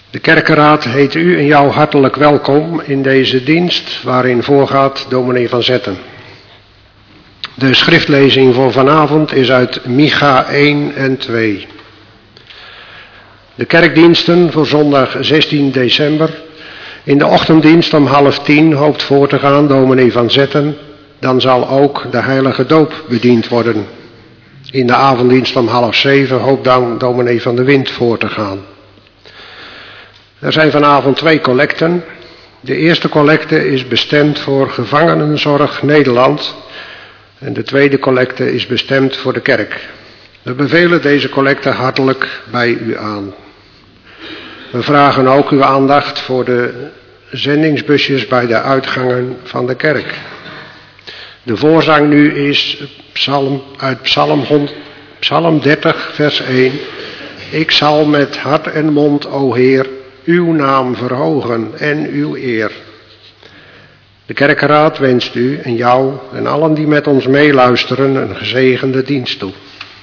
De kerkenraad heet u en jou hartelijk welkom in deze dienst waarin voorgaat dominee Van Zetten. De schriftlezing voor vanavond is uit Micha 1 en 2. De kerkdiensten voor zondag 16 december. In de ochtenddienst om 9:30 hoopt voor te gaan dominee Van Zetten. Dan zal ook de heilige doop bediend worden. In de avonddienst om 6:30 hoopt dan dominee Van de Wind voor te gaan. Er zijn vanavond 2 collecten. De eerste collecte is bestemd voor Gevangenenzorg Nederland. En de tweede collecte is bestemd voor de kerk. We bevelen deze collecte hartelijk bij u aan. We vragen ook uw aandacht voor de zendingsbusjes bij de uitgangen van de kerk. De voorzang nu is Psalm 30 vers 1. Ik zal met hart en mond, o Heer, uw naam verhogen en uw eer. De kerkenraad wenst u en jou en allen die met ons meeluisteren een gezegende dienst toe.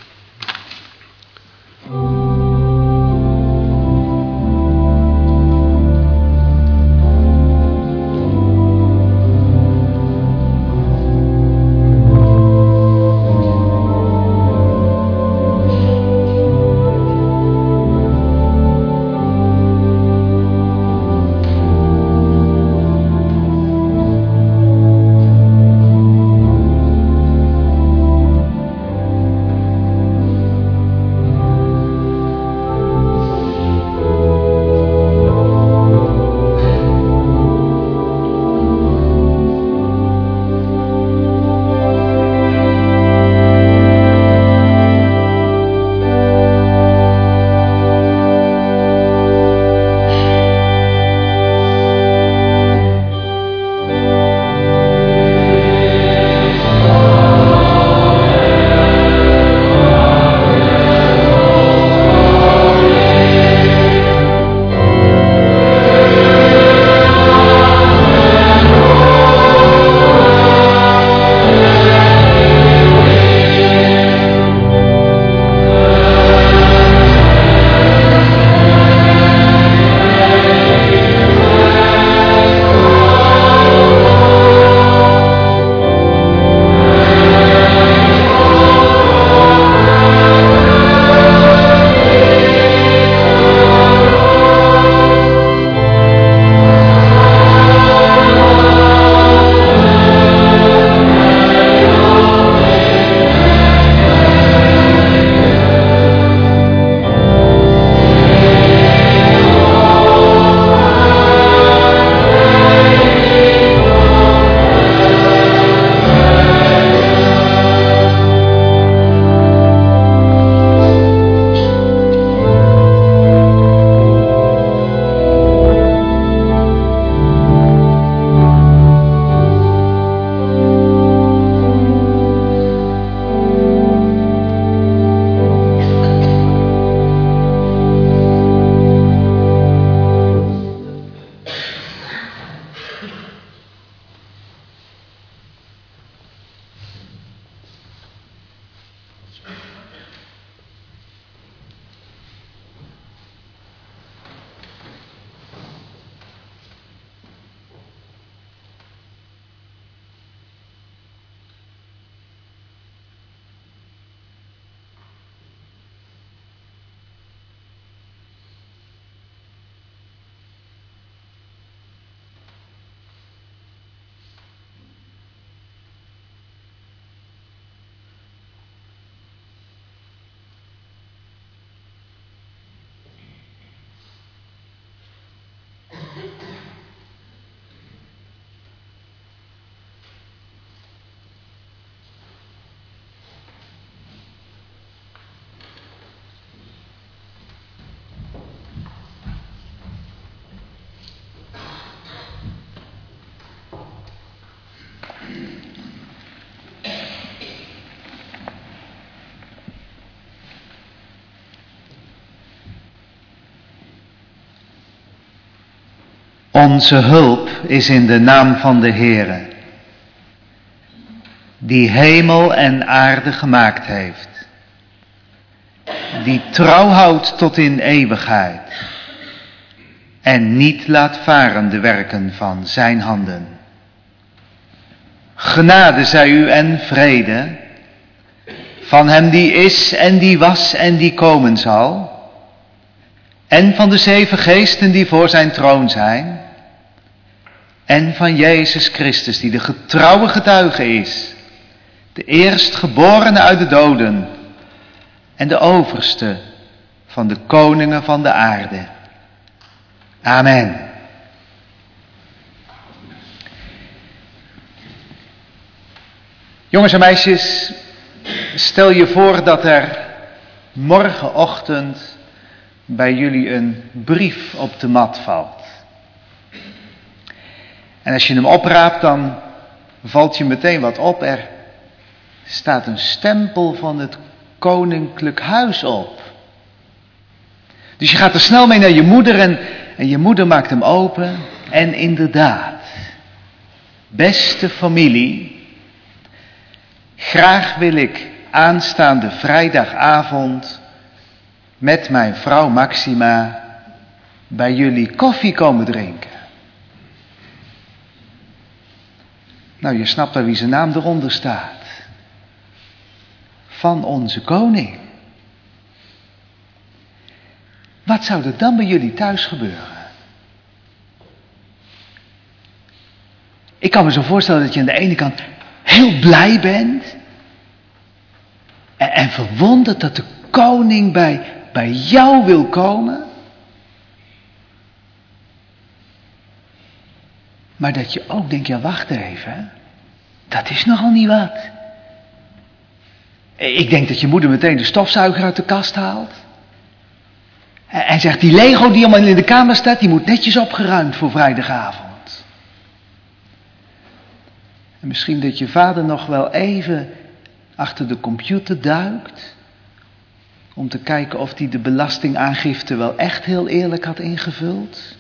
Onze hulp is in de naam van de Heere, die hemel en aarde gemaakt heeft, die trouw houdt tot in eeuwigheid, en niet laat varen de werken van zijn handen. Genade zij u en vrede van hem die is en die was en die komen zal, en van de 7 geesten die voor zijn troon zijn, en van Jezus Christus die de getrouwe getuige is, de eerstgeborene uit de doden en de overste van de koningen van de aarde. Amen. Jongens en meisjes, stel je voor dat er morgenochtend bij jullie een brief op de mat valt. En als je hem opraapt, dan valt je meteen wat op. Er staat een stempel van het koninklijk huis op. Dus je gaat er snel mee naar je moeder en je moeder maakt hem open. En inderdaad, beste familie, graag wil ik aanstaande vrijdagavond met mijn vrouw Maxima bij jullie koffie komen drinken. Nou, je snapt wel wie zijn naam eronder staat. Van onze koning. Wat zou er dan bij jullie thuis gebeuren? Ik kan me zo voorstellen dat je aan de ene kant heel blij bent. En verwonderd dat de koning bij jou wil komen. Maar dat je ook denkt, ja wacht even. Dat is nogal niet wat. Ik denk dat je moeder meteen de stofzuiger uit de kast haalt. En zegt, die Lego die allemaal in de kamer staat, die moet netjes opgeruimd voor vrijdagavond. En misschien dat je vader nog wel even achter de computer duikt. Om te kijken of hij de belastingaangifte wel echt heel eerlijk had ingevuld.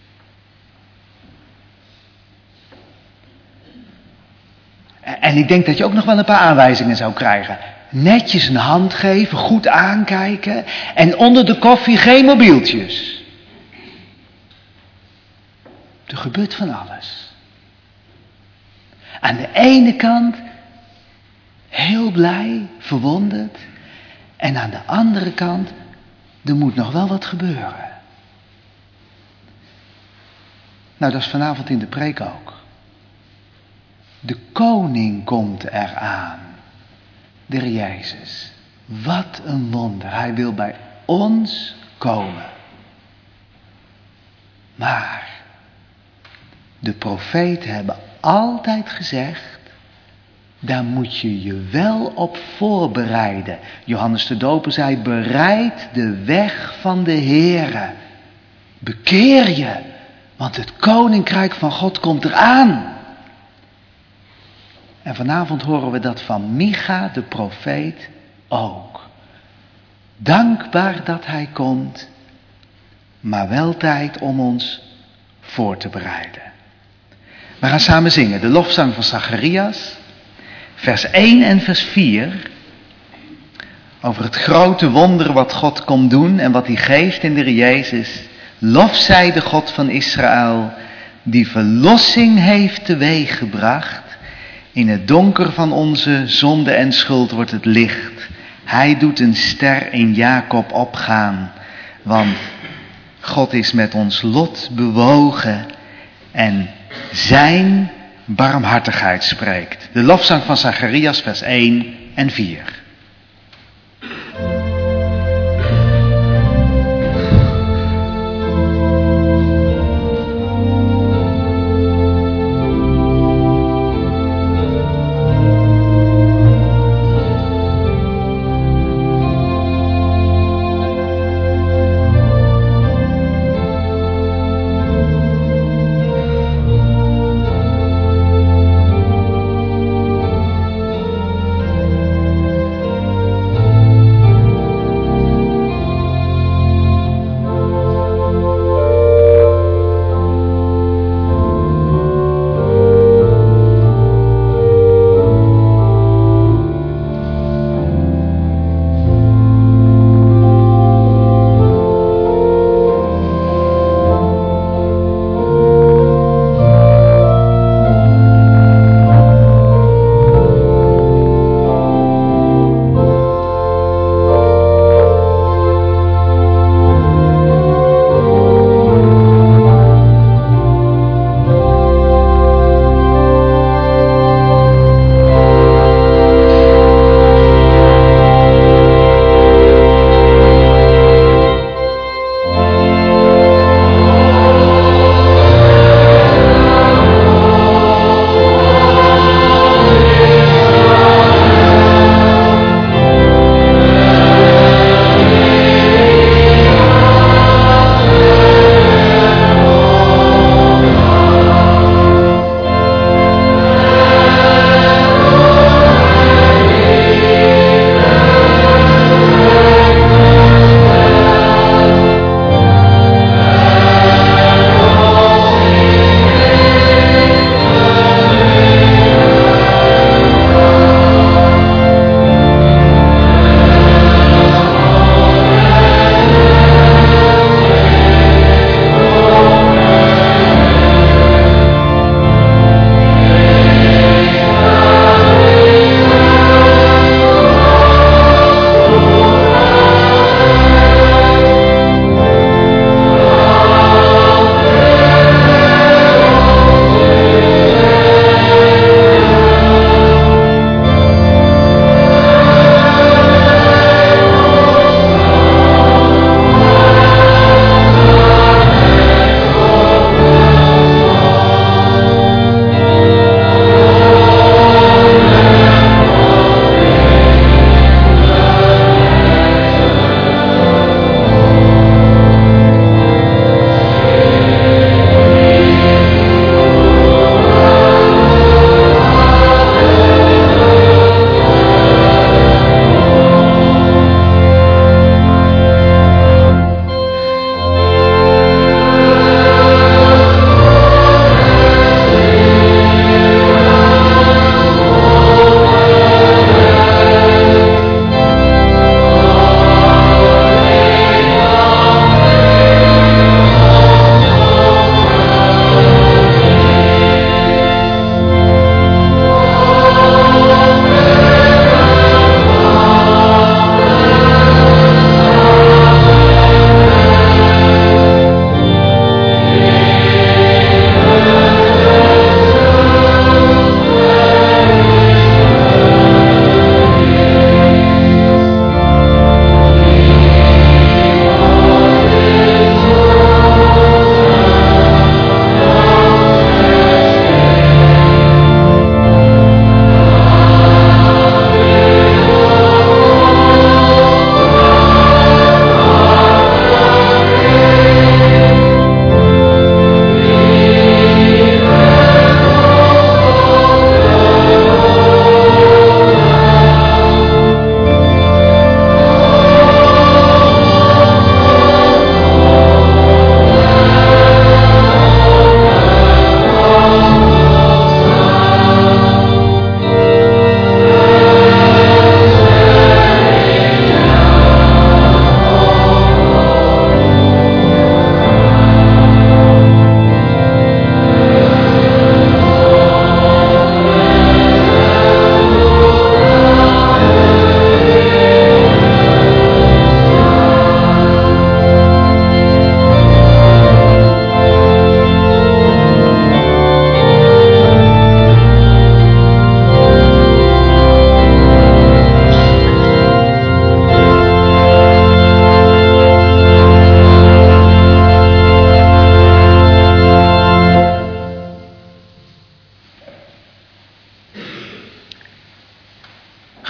En ik denk dat je ook nog wel een paar aanwijzingen zou krijgen. Netjes een hand geven, goed aankijken. En onder de koffie geen mobieltjes. Er gebeurt van alles. Aan de ene kant heel blij, verwonderd. En aan de andere kant, er moet nog wel wat gebeuren. Nou, dat is vanavond in de preek ook. De koning komt eraan. De Heer Jezus. Wat een wonder. Hij wil bij ons komen. Maar de profeten hebben altijd gezegd, daar moet je je wel op voorbereiden. Johannes de Doper zei, bereid de weg van de Heere. Bekeer je, want het koninkrijk van God komt eraan. En vanavond horen we dat van Micha, de profeet, ook. Dankbaar dat hij komt, maar wel tijd om ons voor te bereiden. We gaan samen zingen de lofzang van Zacharias, vers 1 en vers 4. Over het grote wonder wat God komt doen en wat hij geeft in de Heer Jezus. Lof zij de God van Israël, die verlossing heeft teweeggebracht. In het donker van onze zonde en schuld wordt het licht. Hij doet een ster in Jacob opgaan. Want God is met ons lot bewogen. En zijn barmhartigheid spreekt. De lofzang van Zacharias vers 1 en 4.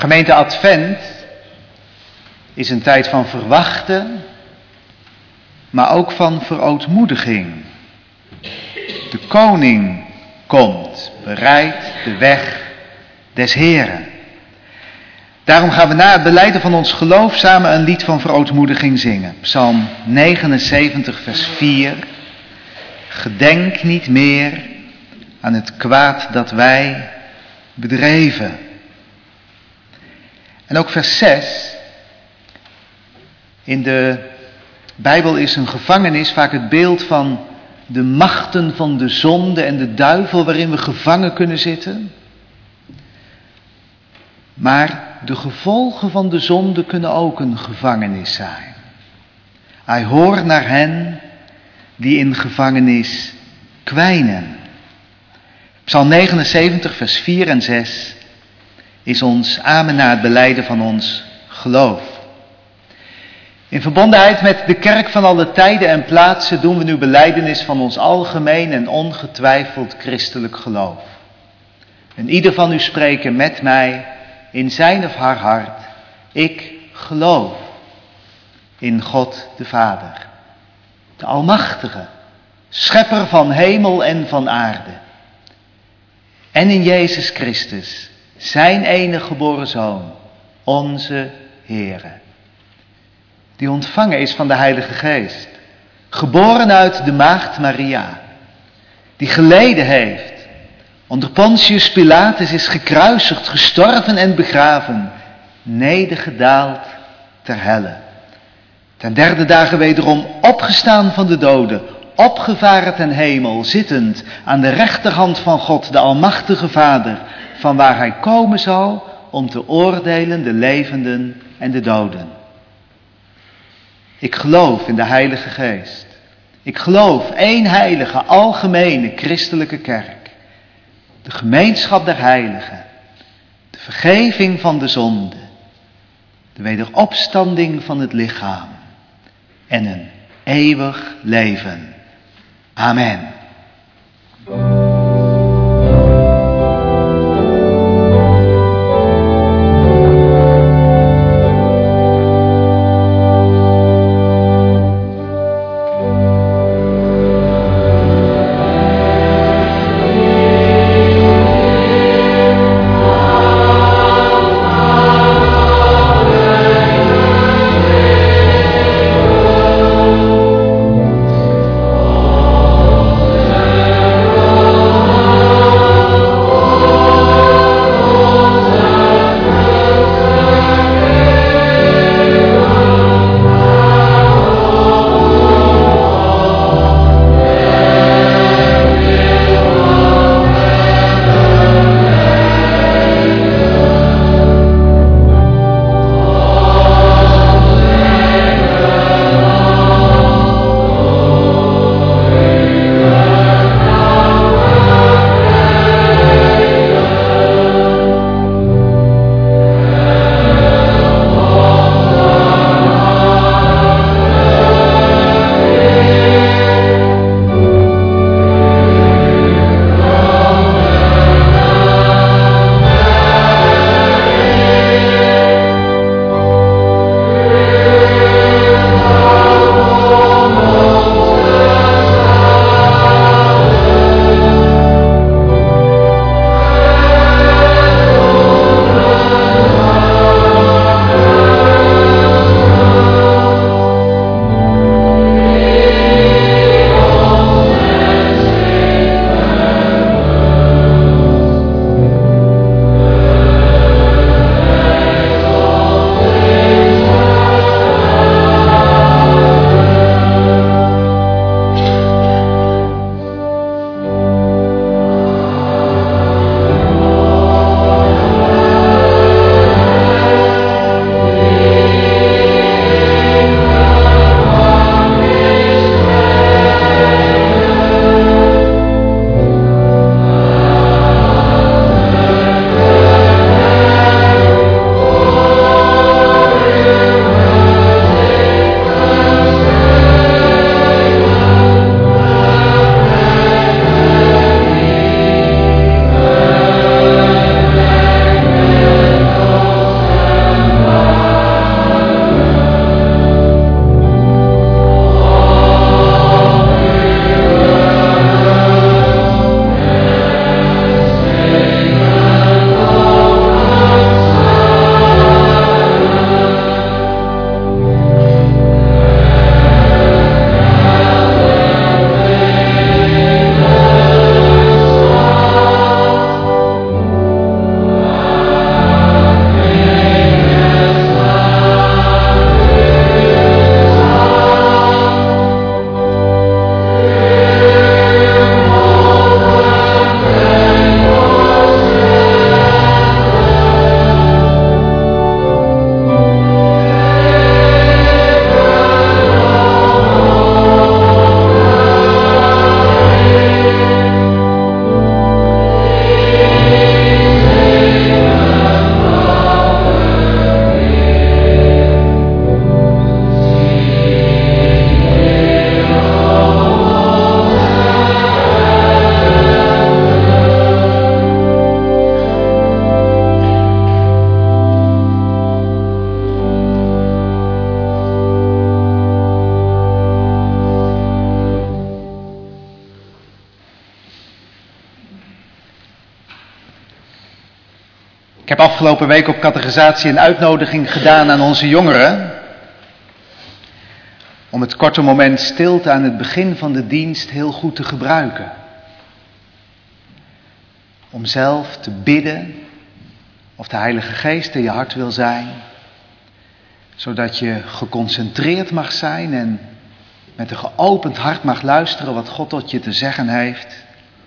Gemeente Advent is een tijd van verwachten, maar ook van verootmoediging. De koning komt, bereidt de weg des Heren. Daarom gaan we na het belijden van ons geloof samen een lied van verootmoediging zingen. Psalm 79 vers 4. Gedenk niet meer aan het kwaad dat wij bedreven. En ook vers 6. In de Bijbel is een gevangenis vaak het beeld van de machten van de zonde en de duivel waarin we gevangen kunnen zitten. Maar de gevolgen van de zonde kunnen ook een gevangenis zijn. Hij hoort naar hen die in gevangenis kwijnen. Psalm 79 vers 4 en 6 is ons amen na het belijden van ons geloof. In verbondenheid met de kerk van alle tijden en plaatsen doen we nu belijdenis van ons algemeen en ongetwijfeld christelijk geloof. En ieder van u spreken met mij in zijn of haar hart: ik geloof in God de Vader, de Almachtige, schepper van hemel en van aarde. En in Jezus Christus, zijn enige geboren Zoon, onze Heere, die ontvangen is van de Heilige Geest, geboren uit de maagd Maria, die geleden heeft, onder Pontius Pilatus is gekruisigd, gestorven en begraven, nedergedaald ter helle. Ten derde dagen wederom opgestaan van de doden, opgevaren ten hemel, zittend aan de rechterhand van God, de Almachtige Vader, van waar hij komen zal om te oordelen de levenden en de doden. Ik geloof in de Heilige Geest. Ik geloof één heilige, algemene, christelijke kerk. De gemeenschap der heiligen. De vergeving van de zonde. De wederopstanding van het lichaam. En een eeuwig leven. Amen. heb afgelopen week op catechisatie een uitnodiging gedaan aan onze jongeren om het korte moment stilte aan het begin van de dienst heel goed te gebruiken. Om zelf te bidden of de Heilige Geest in je hart wil zijn, zodat je geconcentreerd mag zijn en met een geopend hart mag luisteren wat God tot je te zeggen heeft.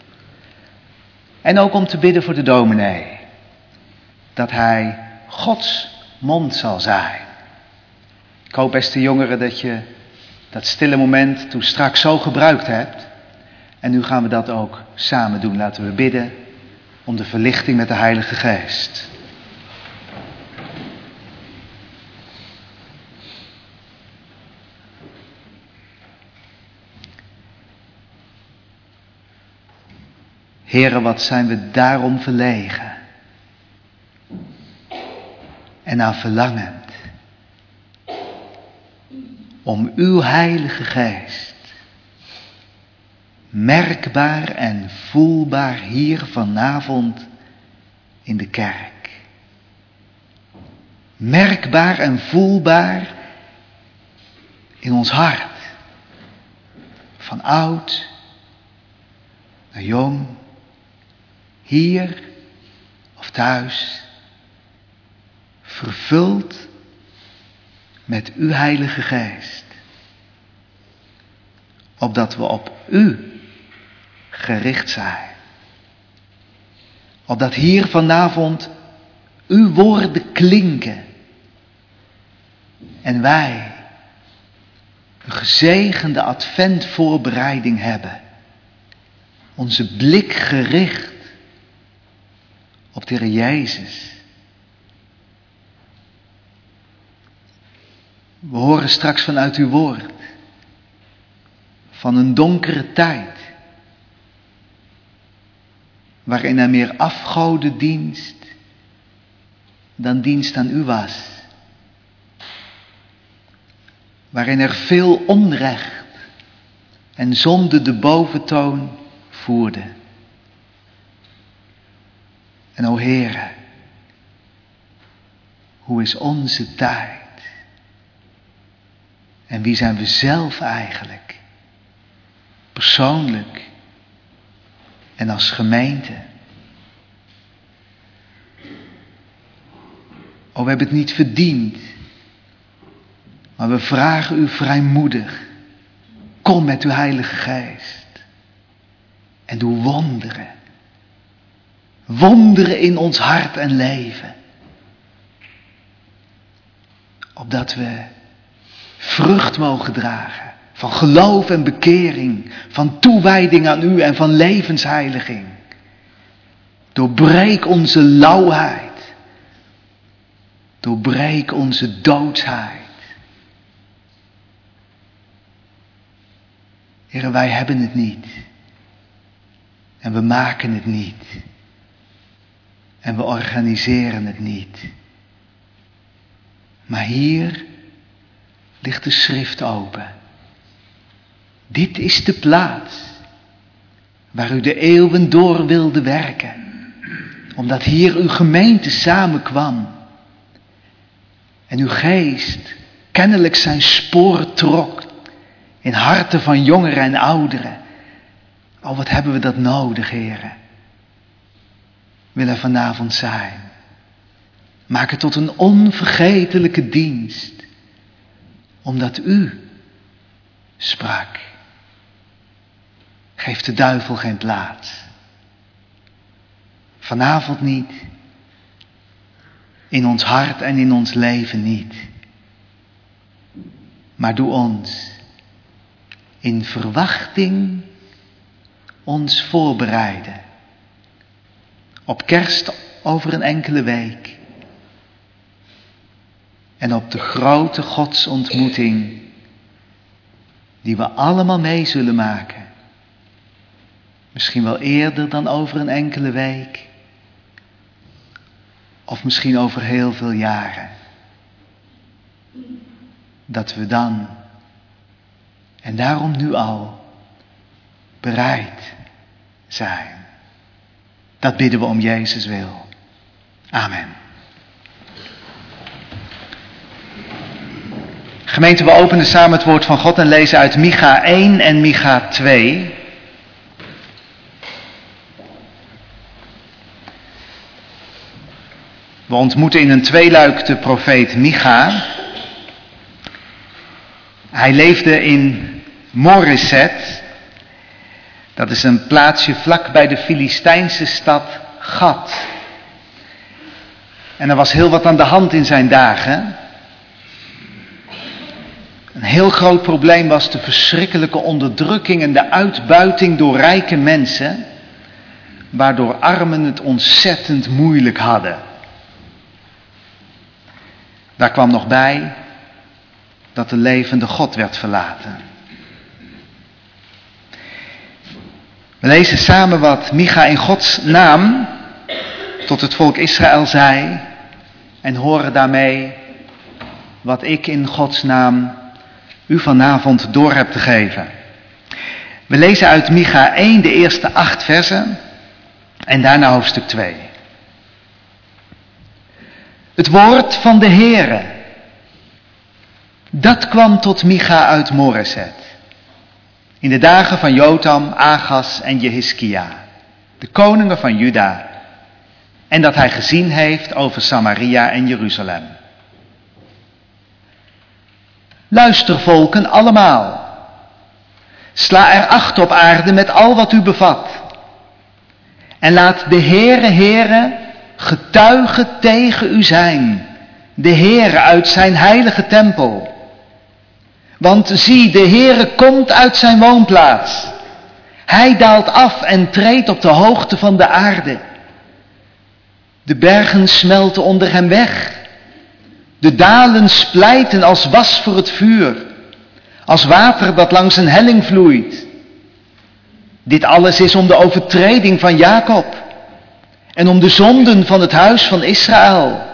En ook om te bidden voor de dominee, dat hij Gods mond zal zijn. Ik hoop, beste jongeren, dat je dat stille moment toen straks zo gebruikt hebt. En nu gaan we dat ook samen doen. Laten we bidden om de verlichting met de Heilige Geest. Heere, wat zijn we daarom verlegen en naar verlangend om uw Heilige Geest merkbaar en voelbaar hier vanavond in de kerk. Merkbaar en voelbaar in ons hart. Van oud naar jong, hier of thuis, vervuld met uw Heilige Geest. Opdat we op u gericht zijn. Opdat hier vanavond uw woorden klinken. En wij een gezegende adventvoorbereiding hebben. Onze blik gericht op de Heer Jezus. We horen straks vanuit uw woord van een donkere tijd, waarin er meer afgodendienst dan dienst aan u was. Waarin er veel onrecht en zonde de boventoon voerde. En o Heere, hoe is onze tijd? En wie zijn we zelf eigenlijk? Persoonlijk en als gemeente. O, we hebben het niet verdiend. Maar we vragen u vrijmoedig. Kom met uw Heilige Geest. En doe wonderen. Wonderen in ons hart en leven. Opdat we vrucht mogen dragen. Van geloof en bekering. Van toewijding aan u en van levensheiliging. Doorbreek onze lauwheid. Doorbreek onze doodsheid. Heere, wij hebben het niet. En we maken het niet. En we organiseren het niet. Maar hier ligt de schrift open. Dit is de plaats waar u de eeuwen door wilde werken. Omdat hier uw gemeente samenkwam. En uw geest kennelijk zijn sporen trok in harten van jongeren en ouderen. Oh, wat hebben we dat nodig, Heere. Wil er vanavond zijn. Maak het tot een onvergetelijke dienst. Omdat u sprak. Geef de duivel geen plaats. Vanavond niet. In ons hart en in ons leven niet. Maar doe ons in verwachting ons voorbereiden. Op kerst over een enkele week. En op de grote godsontmoeting die we allemaal mee zullen maken. Misschien wel eerder dan over een enkele week. Of misschien over heel veel jaren. Dat we dan, en daarom nu al, bereid zijn. Dat bidden we om Jezus wil. Amen. Gemeente, we openen samen het woord van God en lezen uit Micha 1 en Micha 2. We ontmoeten in een tweeluik de profeet Micha. Hij leefde in Moreset. Dat is een plaatsje vlak bij de Filistijnse stad Gat. En er was heel wat aan de hand in zijn dagen. Een heel groot probleem was de verschrikkelijke onderdrukking en de uitbuiting door rijke mensen, waardoor armen het ontzettend moeilijk hadden. Daar kwam nog bij dat de levende God werd verlaten. We lezen samen wat Micha in Gods naam tot het volk Israël zei en horen daarmee wat ik in Gods naam u vanavond door heb te geven. We lezen uit Micha 1 de eerste 8 versen en daarna hoofdstuk 2. Het woord van de Heere, dat kwam tot Micha uit Moreset. In de dagen van Jotam, Agas en Jehiskia, de koningen van Juda, en dat hij gezien heeft over Samaria en Jeruzalem. Luister volken allemaal, sla er acht op aarde met al wat u bevat, en laat de Heere getuige tegen u zijn, de Heere uit zijn heilige tempel. Want zie, de Heere komt uit zijn woonplaats. Hij daalt af en treedt op de hoogte van de aarde. De bergen smelten onder hem weg. De dalen splijten als was voor het vuur, als water dat langs een helling vloeit. Dit alles is om de overtreding van Jacob en om de zonden van het huis van Israël.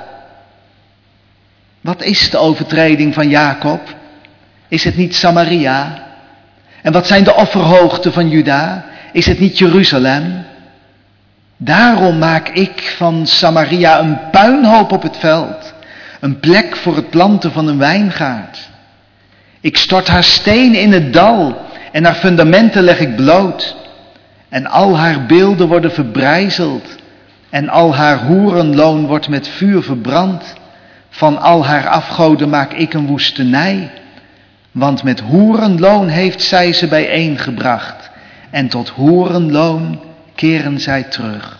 Wat is de overtreding van Jacob? Is het niet Samaria? En wat zijn de offerhoogten van Juda? Is het niet Jeruzalem? Daarom maak ik van Samaria een puinhoop op het veld, een plek voor het planten van een wijngaard. Ik stort haar stenen in het dal en haar fundamenten leg ik bloot. En al haar beelden worden verbrijzeld en al haar hoerenloon wordt met vuur verbrand. Van al haar afgoden maak ik een woestenij. Want met hoerenloon heeft zij ze bijeengebracht en tot hoerenloon keren zij terug.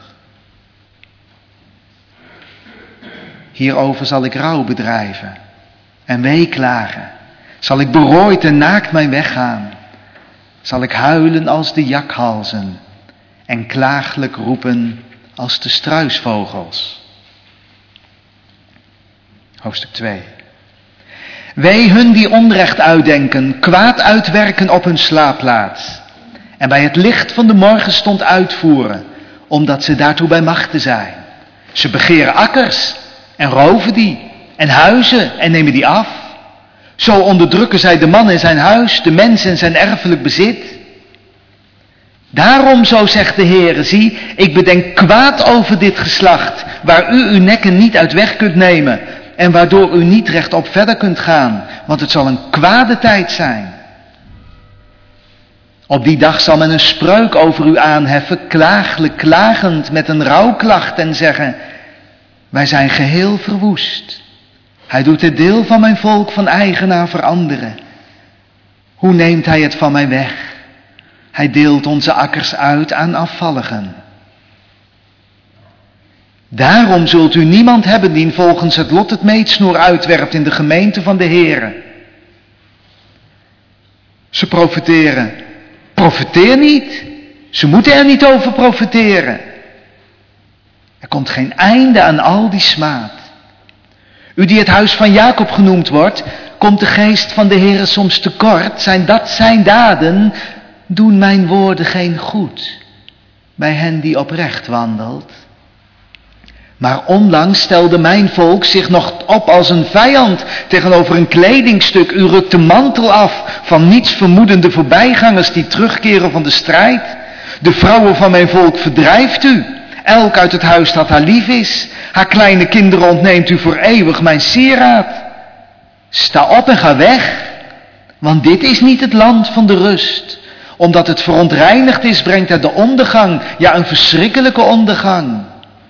Hierover zal ik rouw bedrijven en weeklagen. Zal ik berooid en naakt mijn weg gaan. Zal ik huilen als de jakhalzen en klaaglijk roepen als de struisvogels. Hoofdstuk 2. Wee hun die onrecht uitdenken, kwaad uitwerken op hun slaapplaats. En bij het licht van de morgenstond uitvoeren, omdat ze daartoe bij machte zijn. Ze begeren akkers en roven die, en huizen en nemen die af. Zo onderdrukken zij de man in zijn huis, de mens in zijn erfelijk bezit. Daarom, zo zegt de Heere, zie, ik bedenk kwaad over dit geslacht, waar u uw nekken niet uit weg kunt nemen en waardoor u niet rechtop verder kunt gaan, want het zal een kwade tijd zijn. Op die dag zal men een spreuk over u aanheffen, klaaglijk klagend met een rouwklacht en zeggen, wij zijn geheel verwoest. Hij doet het deel van mijn volk van eigenaar veranderen. Hoe neemt hij het van mij weg? Hij deelt onze akkers uit aan afvalligen. Daarom zult u niemand hebben die volgens het lot het meetsnoer uitwerpt in de gemeente van de Heere. Ze profeteren. Profeteer niet. Ze moeten er niet over profeteren. Er komt geen einde aan al die smaad. U die het huis van Jacob genoemd wordt, komt de geest van de Heere soms tekort? Zijn dat zijn daden? Doen mijn woorden geen goed bij hen die oprecht wandelt? Maar onlangs stelde mijn volk zich nog op als een vijand tegenover een kledingstuk. U rukt de mantel af van niets vermoedende voorbijgangers die terugkeren van de strijd. De vrouwen van mijn volk verdrijft u, elk uit het huis dat haar lief is. Haar kleine kinderen ontneemt u voor eeuwig mijn sieraad. sta op en ga weg, want dit is niet het land van de rust. Omdat het verontreinigd is, brengt het de ondergang, ja, een verschrikkelijke ondergang.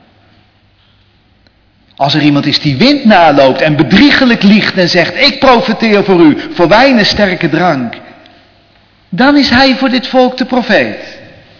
Als er iemand is die wind naloopt en bedriegelijk liegt en zegt, ik profeteer voor u, voor wijn en sterke drank, dan is hij voor dit volk de profeet.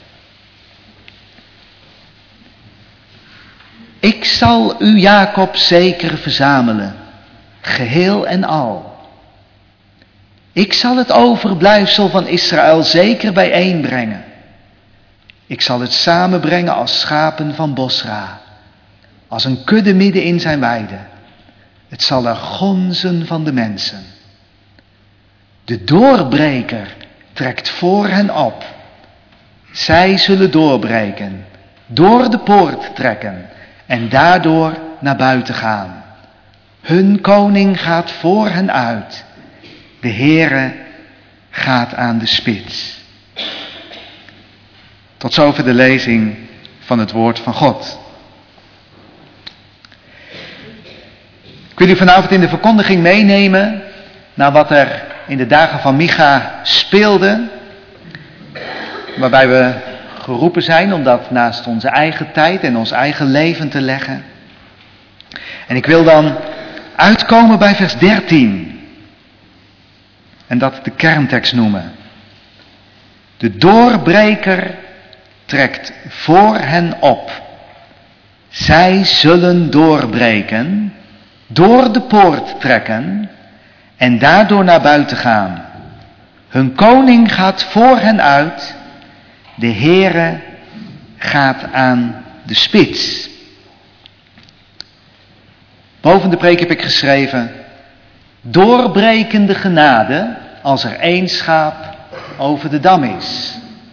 Ik zal u, Jacob, zeker verzamelen, geheel en al. Ik zal het overblijfsel van Israël zeker bijeenbrengen. Ik zal het samenbrengen als schapen van Bosra, als een kudde midden in zijn weide. Het zal er gonzen van de mensen. De doorbreker trekt voor hen op. Zij zullen doorbreken, door de poort trekken en daardoor naar buiten gaan. Hun koning gaat voor hen uit. De Heere gaat aan de spits. Tot zover de lezing van het woord van God. Ik wil u vanavond in de verkondiging meenemen naar wat er in de dagen van Micha speelde. Waarbij we geroepen zijn om dat naast onze eigen tijd en ons eigen leven te leggen. En ik wil dan uitkomen bij vers 13. En dat de kerntekst noemen. De doorbreker trekt voor hen op. Zij zullen doorbreken, door de poort trekken en daardoor naar buiten gaan. Hun koning gaat voor hen uit. De Heere gaat aan de spits. Boven de preek heb ik geschreven: doorbrekende genade als er één schaap over de dam is.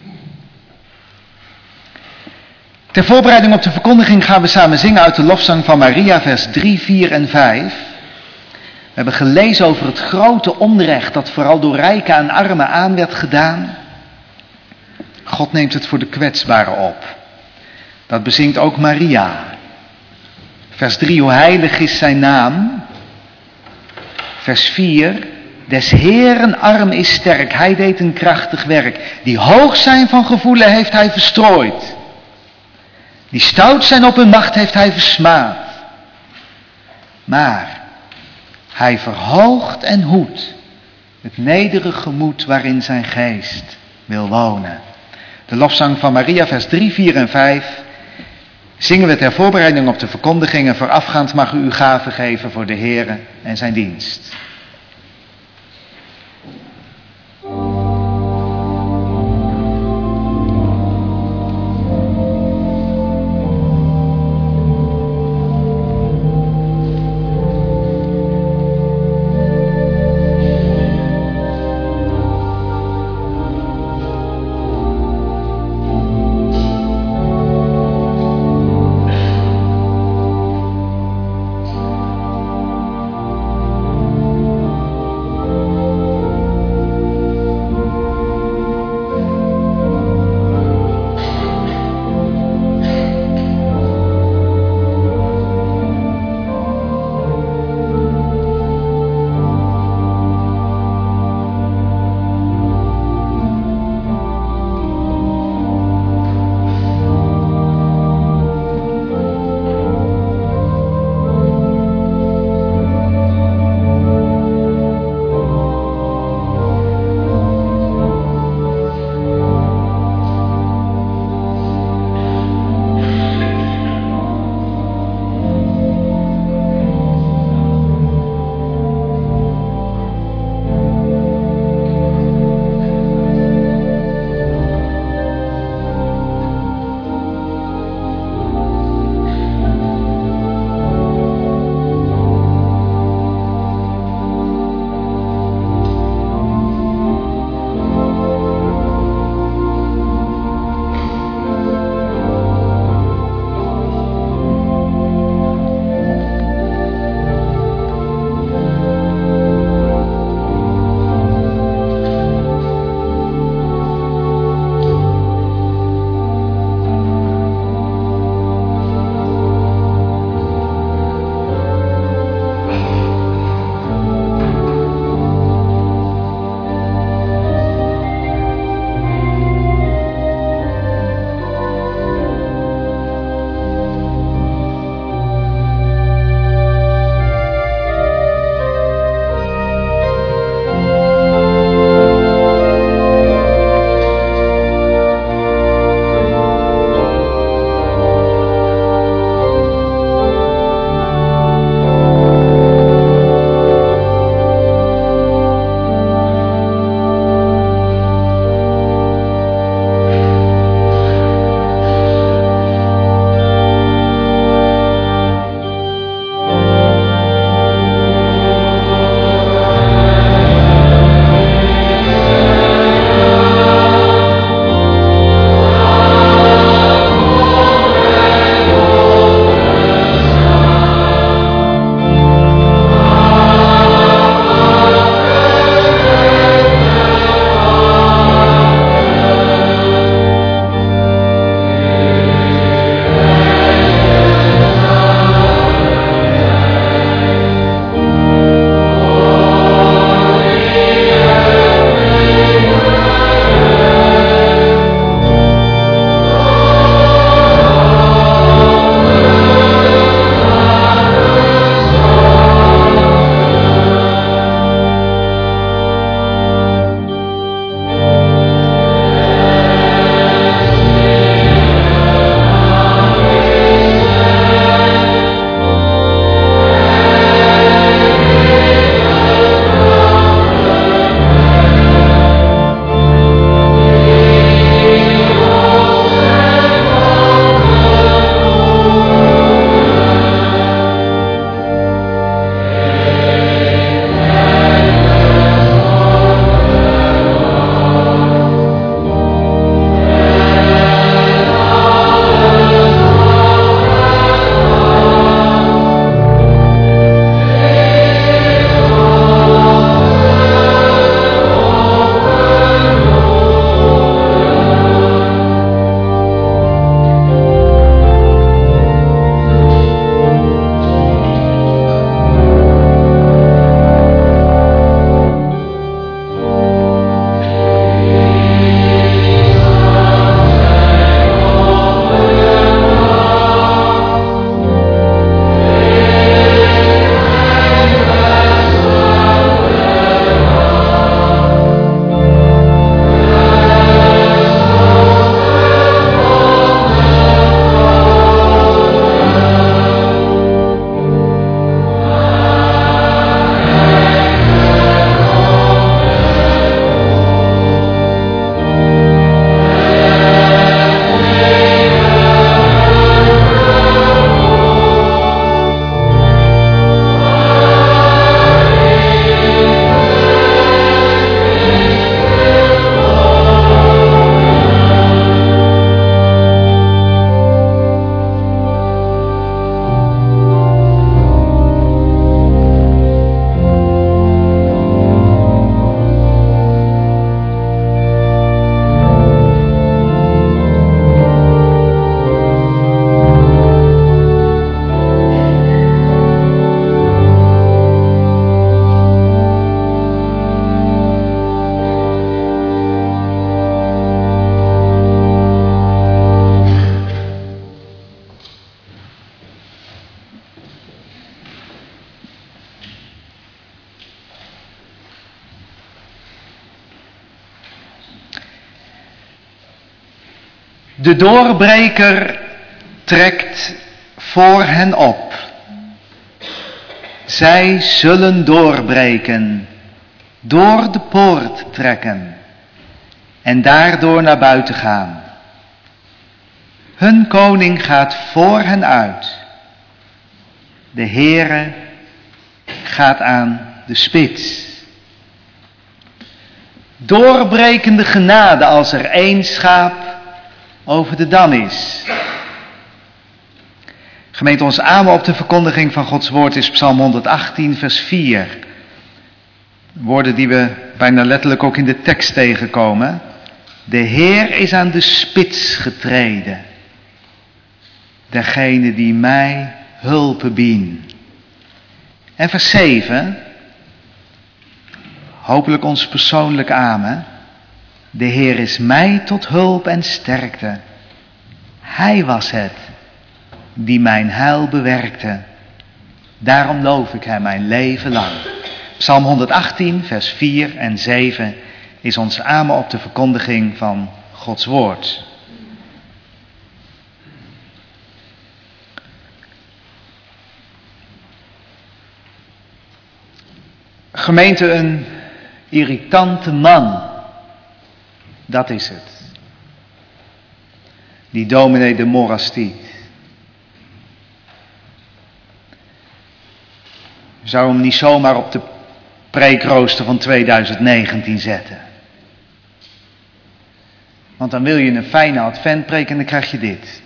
Ter voorbereiding op de verkondiging gaan we samen zingen uit de lofzang van Maria, vers 3, 4 en 5. We hebben gelezen over het grote onrecht dat vooral door rijken en armen aan werd gedaan. God neemt het voor de kwetsbaren op. Dat bezingt ook Maria. Vers 3, hoe heilig is zijn naam. Vers 4, des Heeren arm is sterk, hij deed een krachtig werk. Die hoog zijn van gevoelen heeft hij verstrooid. Die stout zijn op hun macht heeft hij versmaad. Maar hij verhoogt en hoedt het nederige gemoed waarin zijn geest wil wonen. De lofzang van Maria, vers 3, 4 en 5... zingen we ter voorbereiding op de verkondiging en voorafgaand mag u uw gave geven voor de Heere en zijn dienst. De doorbreker trekt voor hen op. Zij zullen doorbreken, door de poort trekken en daardoor naar buiten gaan. Hun koning gaat voor hen uit. De Heere gaat aan de spits. Doorbrekende genade als er één schaap over de dam is. Gemeente, ons amen op de verkondiging van Gods woord is Psalm 118 vers 4. Woorden die we bijna letterlijk ook in de tekst tegenkomen. De Heer is aan de spits getreden. Degene die mij hulpen bien. En vers 7. Hopelijk ons persoonlijk amen. De Heer is mij tot hulp en sterkte. Hij was het die mijn heil bewerkte. Daarom loof ik hem mijn leven lang. Psalm 118 vers 4 en 7 is ons amen op de verkondiging van Gods woord. Gemeente, een irritante man, dat is het. Die dominee de Morastiet. Je zou hem niet zomaar op de preekrooster van 2019 zetten. Want dan wil je een fijne adventpreek en dan krijg je dit.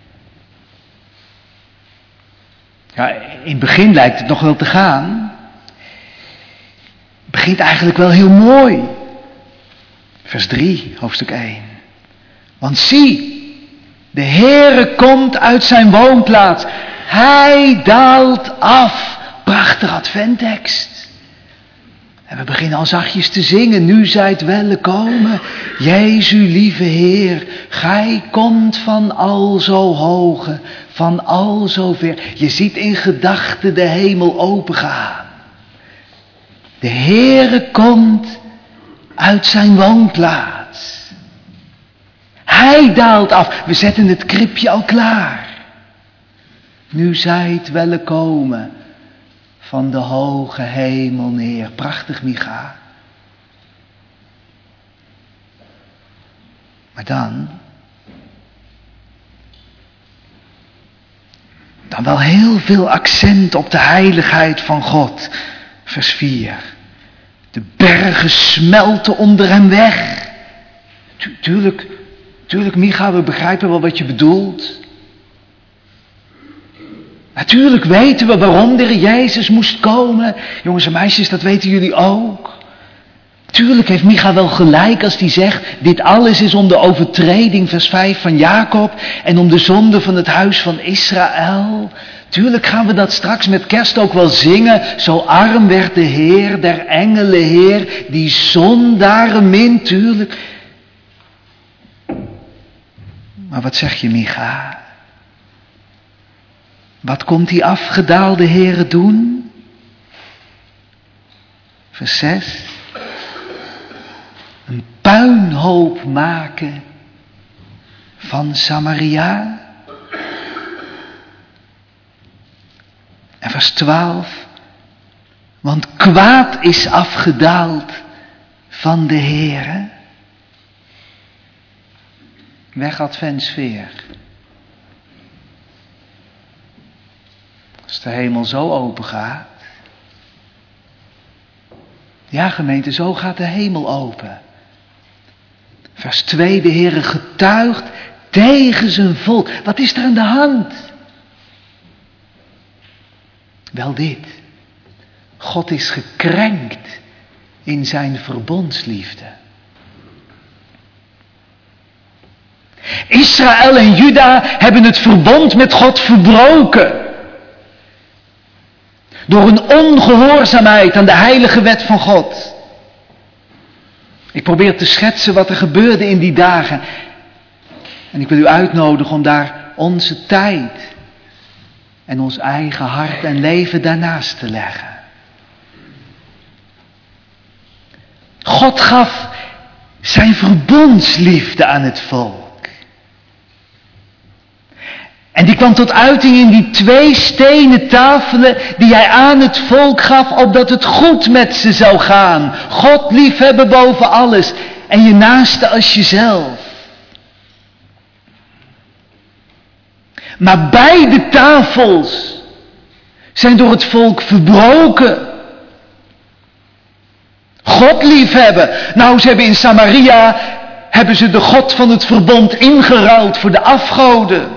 Ja, in het begin lijkt het nog wel te gaan. Het begint eigenlijk wel heel mooi. Vers 3, hoofdstuk 1. Want zie, de Heere komt uit zijn woonplaats. Hij daalt af. Prachtige adventtekst. En we beginnen al zachtjes te zingen. Nu zijt welle komen. Jezu lieve Heer. Gij komt van al zo hoge. Van al zo ver. Je ziet in gedachten de hemel opengaan. De Heere komt uit zijn woonplaats. Hij daalt af. We zetten het kribje al klaar. Nu zijt welle komen. Van de hoge hemel neer. Prachtig, Micha. Maar dan wel heel veel accent op de heiligheid van God. Vers 4. De bergen smelten onder hem weg. Tuurlijk, Micha, we begrijpen wel wat je bedoelt. Natuurlijk weten we waarom de Heer Jezus moest komen. Jongens en meisjes, dat weten jullie ook. Tuurlijk heeft Micha wel gelijk als hij zegt, dit alles is om de overtreding, vers 5 van Jacob, en om de zonde van het huis van Israël. Tuurlijk gaan we dat straks met kerst ook wel zingen. Zo arm werd de Heer, der engelen Heer, die zondaren min, tuurlijk. Maar wat zeg je, Micha? Wat komt die afgedaalde Heere doen? Vers 6. Een puinhoop maken van Samaria. En vers 12. Want kwaad is afgedaald van de Heere. Weg adventsfeer. Als de hemel zo open gaat. Ja, gemeente, zo gaat de hemel open. Vers 2, de Heere getuigt tegen zijn volk. Wat is er aan de hand? Wel dit. God is gekrenkt in zijn verbondsliefde. Israël en Juda hebben het verbond met God verbroken. Door een ongehoorzaamheid aan de heilige wet van God. Ik probeer te schetsen wat er gebeurde in die dagen. En ik wil u uitnodigen om daar onze tijd en ons eigen hart en leven daarnaast te leggen. God gaf zijn verbondsliefde aan het volk. En die kwam tot uiting in die 2 stenen tafelen die hij aan het volk gaf, opdat het goed met ze zou gaan. God liefhebben boven alles en je naaste als jezelf. Maar beide tafels zijn door het volk verbroken. God liefhebben. Nou, ze hebben in Samaria de God van het verbond ingeruild voor de afgoden.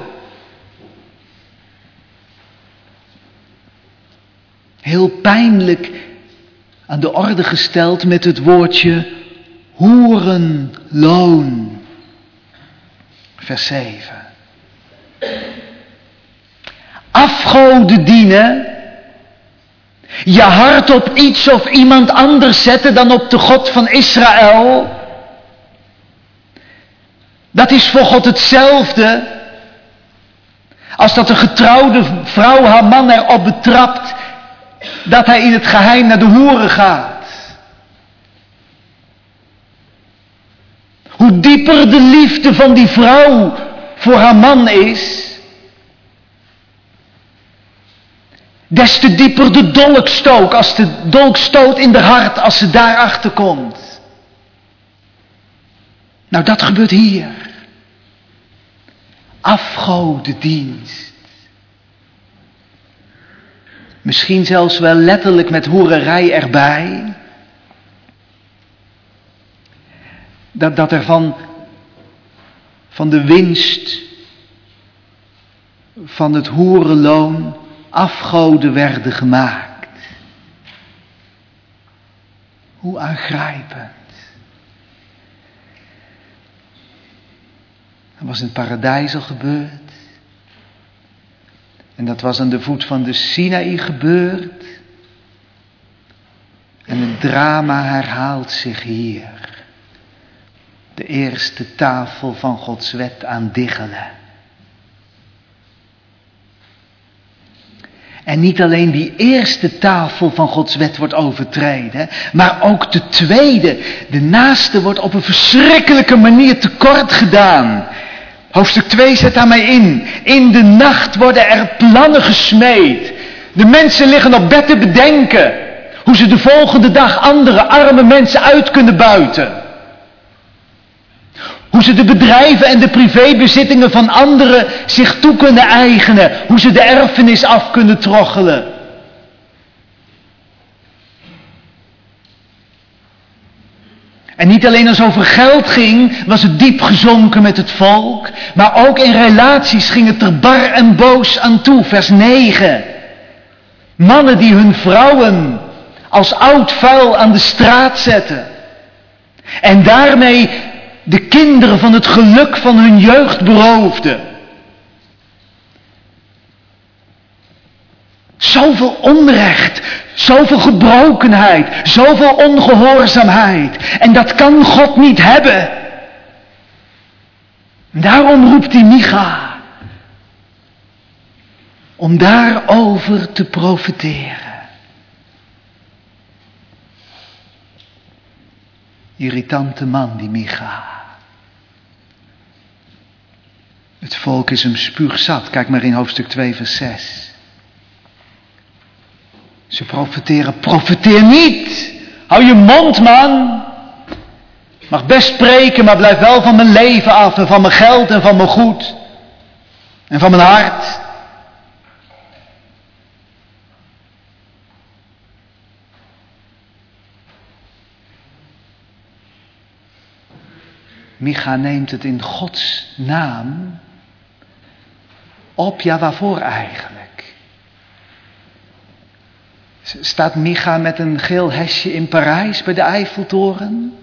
Heel pijnlijk aan de orde gesteld met het woordje hoerenloon. Vers 7. Afgoden dienen, je hart op iets of iemand anders zetten dan op de God van Israël. Dat is voor God hetzelfde als dat een getrouwde vrouw haar man erop betrapt dat hij in het geheim naar de hoeren gaat. Hoe dieper de liefde van die vrouw voor haar man is, des te dieper de dolkstoot, als de dolkstoot in haar hart, als ze daarachter komt. Nou, dat gebeurt hier. Afgodendienst. Misschien zelfs wel letterlijk met hoererij erbij. Dat er van de winst van het hoerenloon afgoden werden gemaakt. Hoe aangrijpend. Dat was in het paradijs al gebeurd. En dat was aan de voet van de Sinaï gebeurd. En het drama herhaalt zich hier. De eerste tafel van Gods wet aan diggelen. En niet alleen die eerste tafel van Gods wet wordt overtreden, maar ook de tweede. De naaste wordt op een verschrikkelijke manier tekort gedaan. Hoofdstuk 2 zet daarmee in. In de nacht worden er plannen gesmeed. De mensen liggen op bed te bedenken hoe ze de volgende dag andere arme mensen uit kunnen buiten. Hoe ze de bedrijven en de privébezittingen van anderen zich toe kunnen eigenen. Hoe ze de erfenis af kunnen troggelen. En niet alleen als het over geld ging, was het diep gezonken met het volk. Maar ook in relaties ging het er bar en boos aan toe. Vers 9. Mannen die hun vrouwen als oud vuil aan de straat zetten. En daarmee de kinderen van het geluk van hun jeugd beroofden. Zoveel onrecht, zoveel gebrokenheid, zoveel ongehoorzaamheid. En dat kan God niet hebben. Daarom roept hij Micha. Om daarover te profeteren. Irritante man, die Micha. Het volk is hem spuugzat. Kijk maar in hoofdstuk 2 vers 6. Ze profeteren. Profeteer niet. Hou je mond, man. Mag best spreken, maar blijf wel van mijn leven af. En van mijn geld en van mijn goed. En van mijn hart. Micha neemt het in Gods naam op. Ja, waarvoor eigenlijk? Staat Micha met een geel hesje in Parijs bij de Eiffeltoren?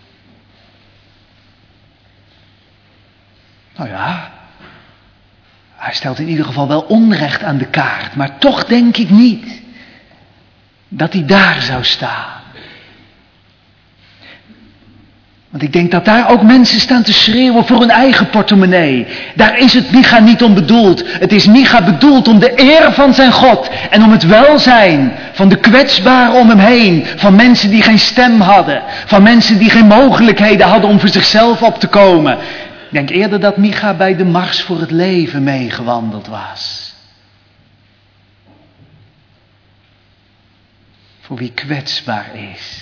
Nou ja, hij stelt in ieder geval wel onrecht aan de kaart. Maar toch denk ik niet dat hij daar zou staan. Want ik denk dat daar ook mensen staan te schreeuwen voor hun eigen portemonnee. Daar is het Micha niet om bedoeld. Het is Micha bedoeld om de eer van zijn God. En om het welzijn van de kwetsbaren om hem heen. Van mensen die geen stem hadden. Van mensen die geen mogelijkheden hadden om voor zichzelf op te komen. Ik denk eerder dat Micha bij de Mars voor het Leven meegewandeld was. Voor wie kwetsbaar is.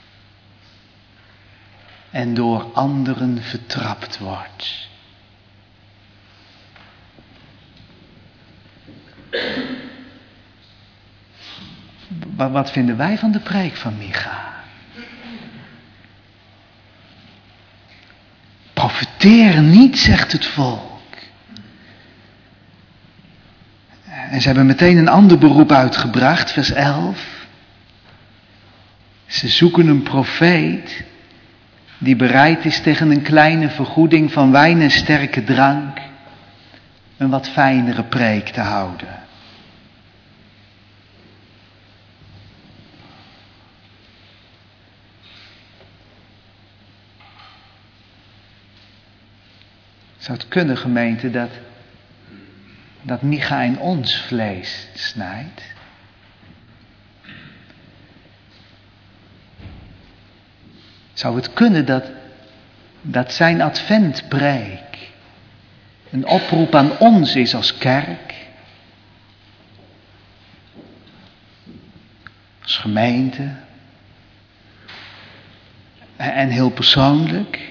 En door anderen vertrapt wordt. Wat vinden wij van de preek van Micha? Profeteer niet, zegt het volk. En ze hebben meteen een ander beroep uitgebracht, vers 11. Ze zoeken een profeet die bereid is tegen een kleine vergoeding van wijn en sterke drank een wat fijnere preek te houden. Zou het kunnen, gemeente, dat Micha in ons vlees snijdt? Zou het kunnen dat zijn adventpreek een oproep aan ons is als kerk? Als gemeente? En heel persoonlijk?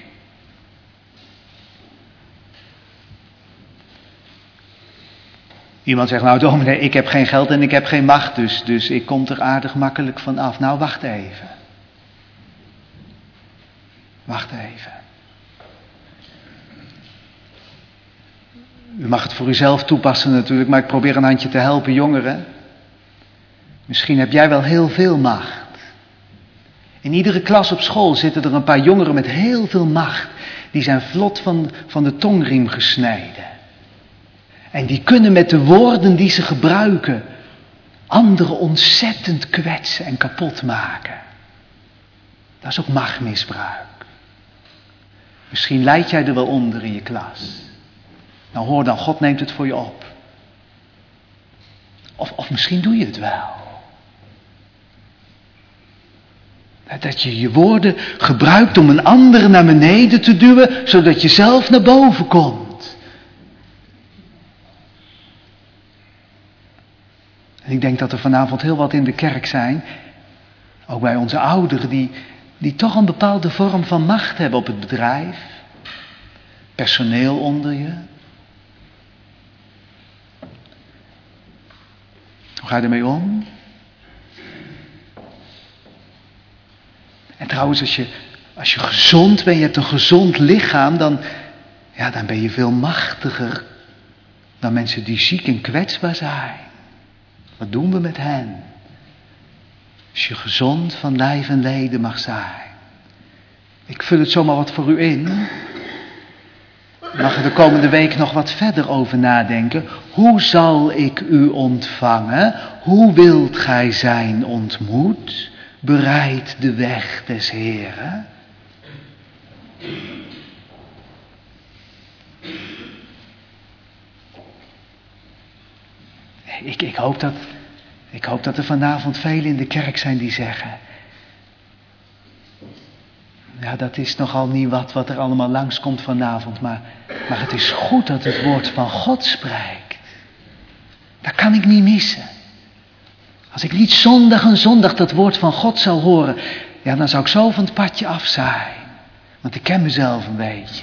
Iemand zegt, nou dominee, ik heb geen geld en ik heb geen macht, dus ik kom er aardig makkelijk van af. Nou, wacht even. Wacht even. U mag het voor uzelf toepassen natuurlijk, maar ik probeer een handje te helpen, jongeren. Misschien heb jij wel heel veel macht. In iedere klas op school zitten er een paar jongeren met heel veel macht. Die zijn vlot van de tongriem gesneden. En die kunnen met de woorden die ze gebruiken anderen ontzettend kwetsen en kapot maken. Dat is ook machtmisbruik. Misschien lijd jij er wel onder in je klas. Nou hoor dan, God neemt het voor je op. Of misschien doe je het wel. Dat je je woorden gebruikt om een ander naar beneden te duwen, zodat je zelf naar boven komt. En ik denk dat er vanavond heel wat in de kerk zijn, ook bij onze ouderen, die toch een bepaalde vorm van macht hebben op het bedrijf. Personeel onder je. Hoe ga je ermee om? En trouwens, als je gezond bent, je hebt een gezond lichaam, dan ben je veel machtiger dan mensen die ziek en kwetsbaar zijn. Wat doen we met hen? Als je gezond van lijf en leden mag zijn. Ik vul het zomaar wat voor u in. Mag er de komende week nog wat verder over nadenken. Hoe zal ik u ontvangen? Hoe wilt gij zijn ontmoet? Bereid de weg des Heeren. Ik hoop dat er vanavond velen in de kerk zijn die zeggen, ja, dat is nogal niet wat er allemaal langskomt vanavond, maar het is goed dat het woord van God spreekt. Dat kan ik niet missen. Als ik niet zondag en zondag dat woord van God zou horen, ja, dan zou ik zo van het padje af zijn. Want ik ken mezelf een beetje.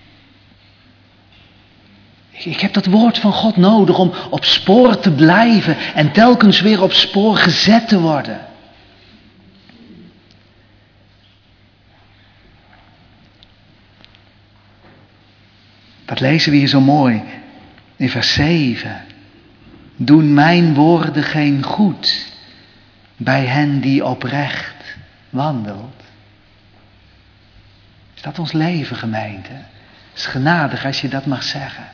Ik heb dat woord van God nodig om op spoor te blijven en telkens weer op spoor gezet te worden. Dat lezen we hier zo mooi in vers 7. Doen mijn woorden geen goed bij hen die oprecht wandelt. Is dat ons leven, gemeente? Het is genadig als je dat mag zeggen.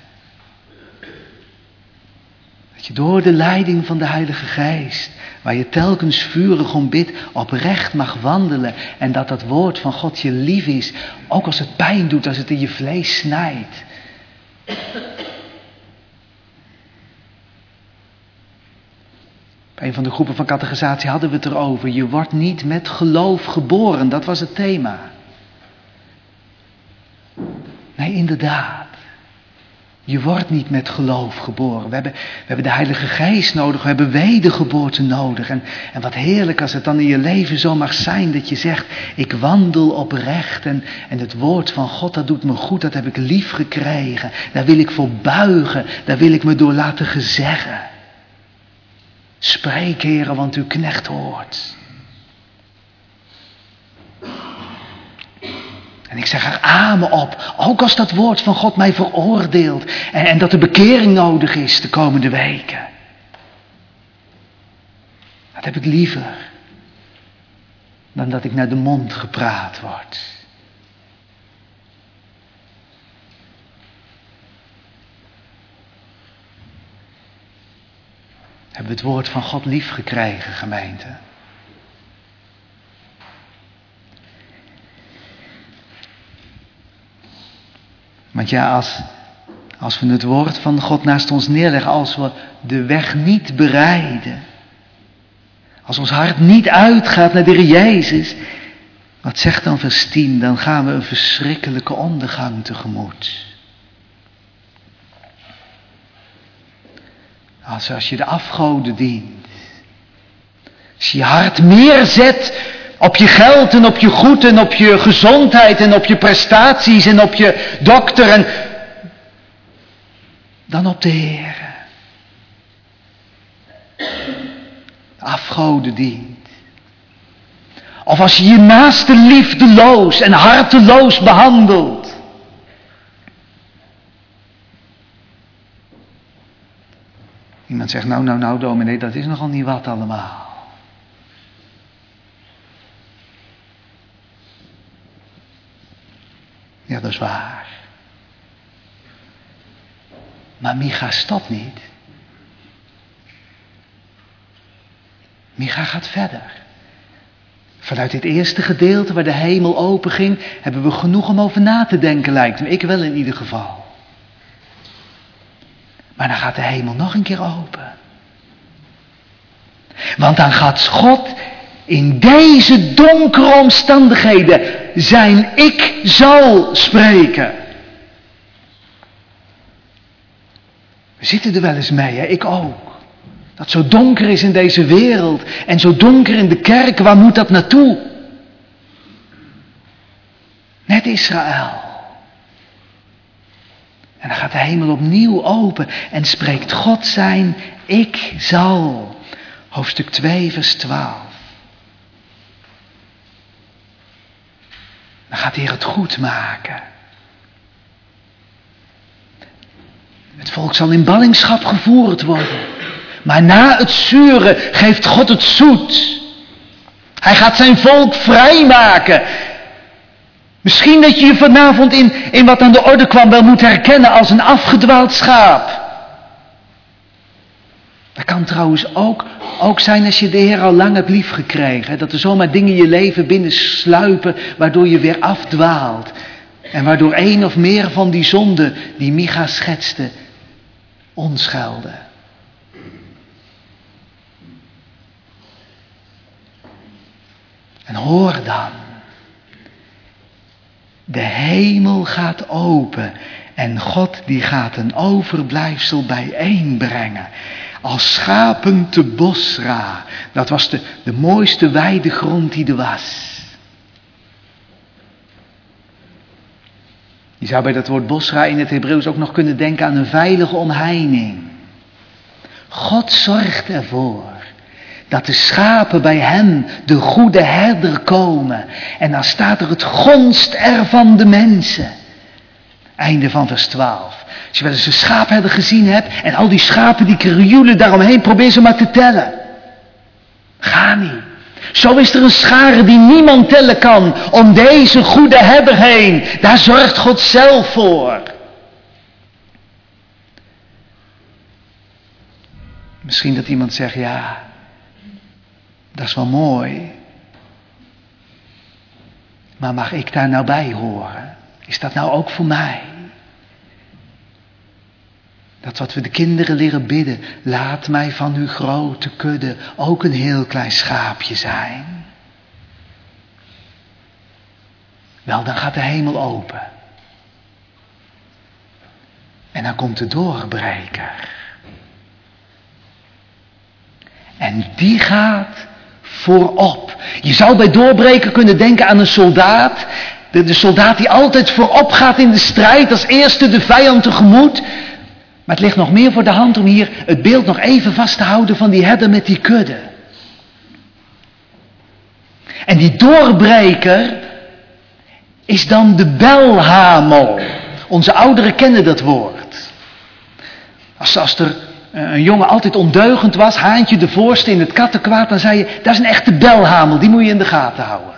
Dat je door de leiding van de Heilige Geest, waar je telkens vurig om bidt, oprecht mag wandelen. En dat woord van God je lief is, ook als het pijn doet, als het in je vlees snijdt. Bij een van de groepen van catechisatie hadden we het erover. Je wordt niet met geloof geboren, dat was het thema. Nee, Nee, inderdaad. Je wordt niet met geloof geboren. We hebben de Heilige Geest nodig. We hebben wedergeboorte nodig. En wat heerlijk als het dan in je leven zo mag zijn dat je zegt, ik wandel oprecht. En het woord van God, dat doet me goed. Dat heb ik lief gekregen. Daar wil ik voor buigen. Daar wil ik me door laten gezeggen. Spreek, Heere, want uw knecht hoort. En ik zeg er amen op, ook als dat woord van God mij veroordeelt en dat er bekering nodig is de komende weken. Dat heb ik liever dan dat ik naar de mond gepraat word. Hebben we het woord van God lief gekregen, gemeente? Want ja, als we het woord van God naast ons neerleggen, als we de weg niet bereiden, als ons hart niet uitgaat naar de Heer Jezus, wat zegt dan vers 10, dan gaan we een verschrikkelijke ondergang tegemoet. Als je de afgoden dient, als je je hart meer zet op je geld en op je goed en op je gezondheid en op je prestaties en op je dokter dan op de Heer. De afgoden dient. Of als je je naaste liefdeloos en harteloos behandelt. Iemand zegt, nou, dominee, dat is nogal niet wat allemaal. Ja, dat is waar. Maar Micha stopt niet. Micha gaat verder. Vanuit dit eerste gedeelte waar de hemel open ging, hebben we genoeg om over na te denken, lijkt me. Ik wel in ieder geval. Maar dan gaat de hemel nog een keer open. Want dan gaat God in deze donkere omstandigheden zijn ik zal spreken. We zitten er wel eens mee, hè? Ik ook. Dat zo donker is in deze wereld en zo donker in de kerk, waar moet dat naartoe? Net Israël. En dan gaat de hemel opnieuw open en spreekt God zijn ik zal. Hoofdstuk 2 vers 12. Dan gaat de Heer het goed maken. Het volk zal in ballingschap gevoerd worden. Maar na het zure geeft God het zoet. Hij gaat zijn volk vrijmaken. Misschien dat je je vanavond in wat aan de orde kwam wel moet herkennen als een afgedwaald schaap. Dat kan trouwens ook zijn als je de Heer al lang hebt liefgekregen. Dat er zomaar dingen in je leven binnen sluipen waardoor je weer afdwaalt. En waardoor één of meer van die zonden die Micha schetste ons gelden. En hoor dan. De hemel gaat open en God die gaat een overblijfsel bijeenbrengen. Als schapen te Bosra. Dat was de mooiste weidegrond die er was. Je zou bij dat woord Bosra in het Hebreeuws ook nog kunnen denken aan een veilige omheining. God zorgt ervoor dat de schapen bij hem, de goede herder, komen. En dan staat er het gonst er van de mensen. Einde van vers 12. Als je wel eens een schaapherder gezien hebt en al die schapen die krioelen daaromheen, probeer ze maar te tellen. Ga niet. Zo is er een schare die niemand tellen kan om deze goede herder heen. Daar zorgt God zelf voor. Misschien dat iemand zegt, ja, dat is wel mooi. Maar mag ik daar nou bij horen? Is dat nou ook voor mij? Dat wat we de kinderen leren bidden, laat mij van uw grote kudde ook een heel klein schaapje zijn. Wel, dan gaat de hemel open. En dan komt de doorbreker. En die gaat voorop. Je zou bij doorbreker kunnen denken aan een soldaat. De soldaat die altijd voorop gaat in de strijd, als eerste de vijand tegemoet. Maar het ligt nog meer voor de hand om hier het beeld nog even vast te houden van die herder met die kudde. En die doorbreker is dan de belhamel. Onze ouderen kennen dat woord. Als er een jongen altijd ondeugend was, Haantje de voorste in het kattenkwaad, dan zei je, dat is een echte belhamel, die moet je in de gaten houden.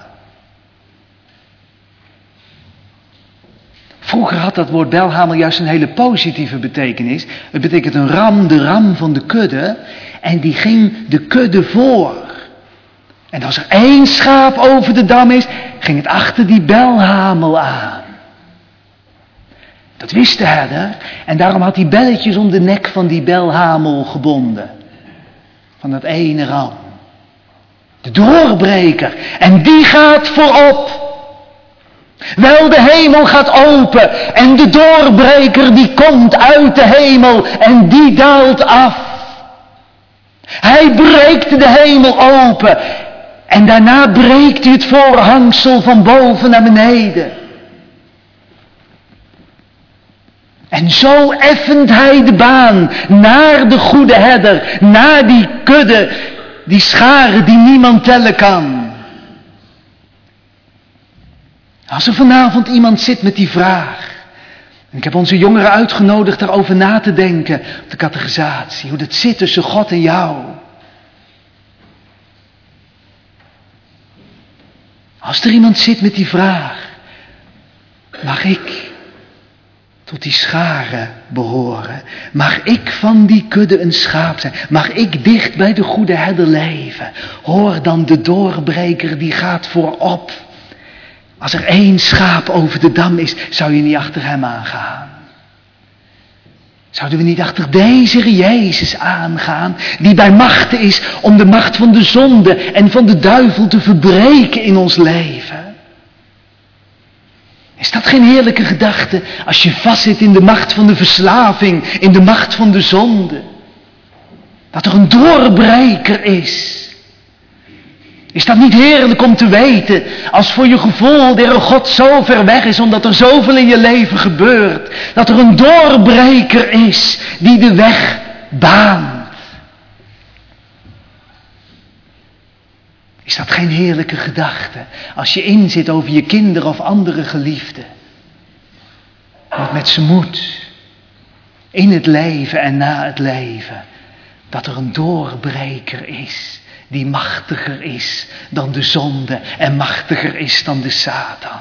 Vroeger had dat woord belhamel juist een hele positieve betekenis. Het betekent een ram, de ram van de kudde. En die ging de kudde voor. En als er 1 schaap over de dam is, ging het achter die belhamel aan. Dat wist de herder. En daarom had hij belletjes om de nek van die belhamel gebonden. Van dat ene ram. De doorbreker. En die gaat voorop. Wel, de hemel gaat open en de doorbreker die komt uit de hemel en die daalt af. Hij breekt de hemel open en daarna breekt hij het voorhangsel van boven naar beneden. En zo effent hij de baan naar de goede herder, naar die kudde, die scharen die niemand tellen kan. Als er vanavond iemand zit met die vraag, en ik heb onze jongeren uitgenodigd daarover na te denken op de catechisatie, hoe dat zit tussen God en jou. Als er iemand zit met die vraag, mag ik tot die scharen behoren? Mag ik van die kudde een schaap zijn? Mag ik dicht bij de goede herder leven? Hoor dan, de doorbreker die gaat voorop. Als er 1 schaap over de dam is, zou je niet achter hem aangaan. Zouden we niet achter deze Jezus aangaan, die bij machte is om de macht van de zonde en van de duivel te verbreken in ons leven? Is dat geen heerlijke gedachte als je vastzit in de macht van de verslaving, in de macht van de zonde? Dat er een doorbreker is. Is dat niet heerlijk om te weten, als voor je gevoel de Heere God zo ver weg is, omdat er zoveel in je leven gebeurt, dat er een doorbreker is die de weg baant? Is dat geen heerlijke gedachte, als je inzit over je kinderen of andere geliefden? Wat met ze moet, in het leven en na het leven, dat er een doorbreker is. Die machtiger is dan de zonde en machtiger is dan de Satan.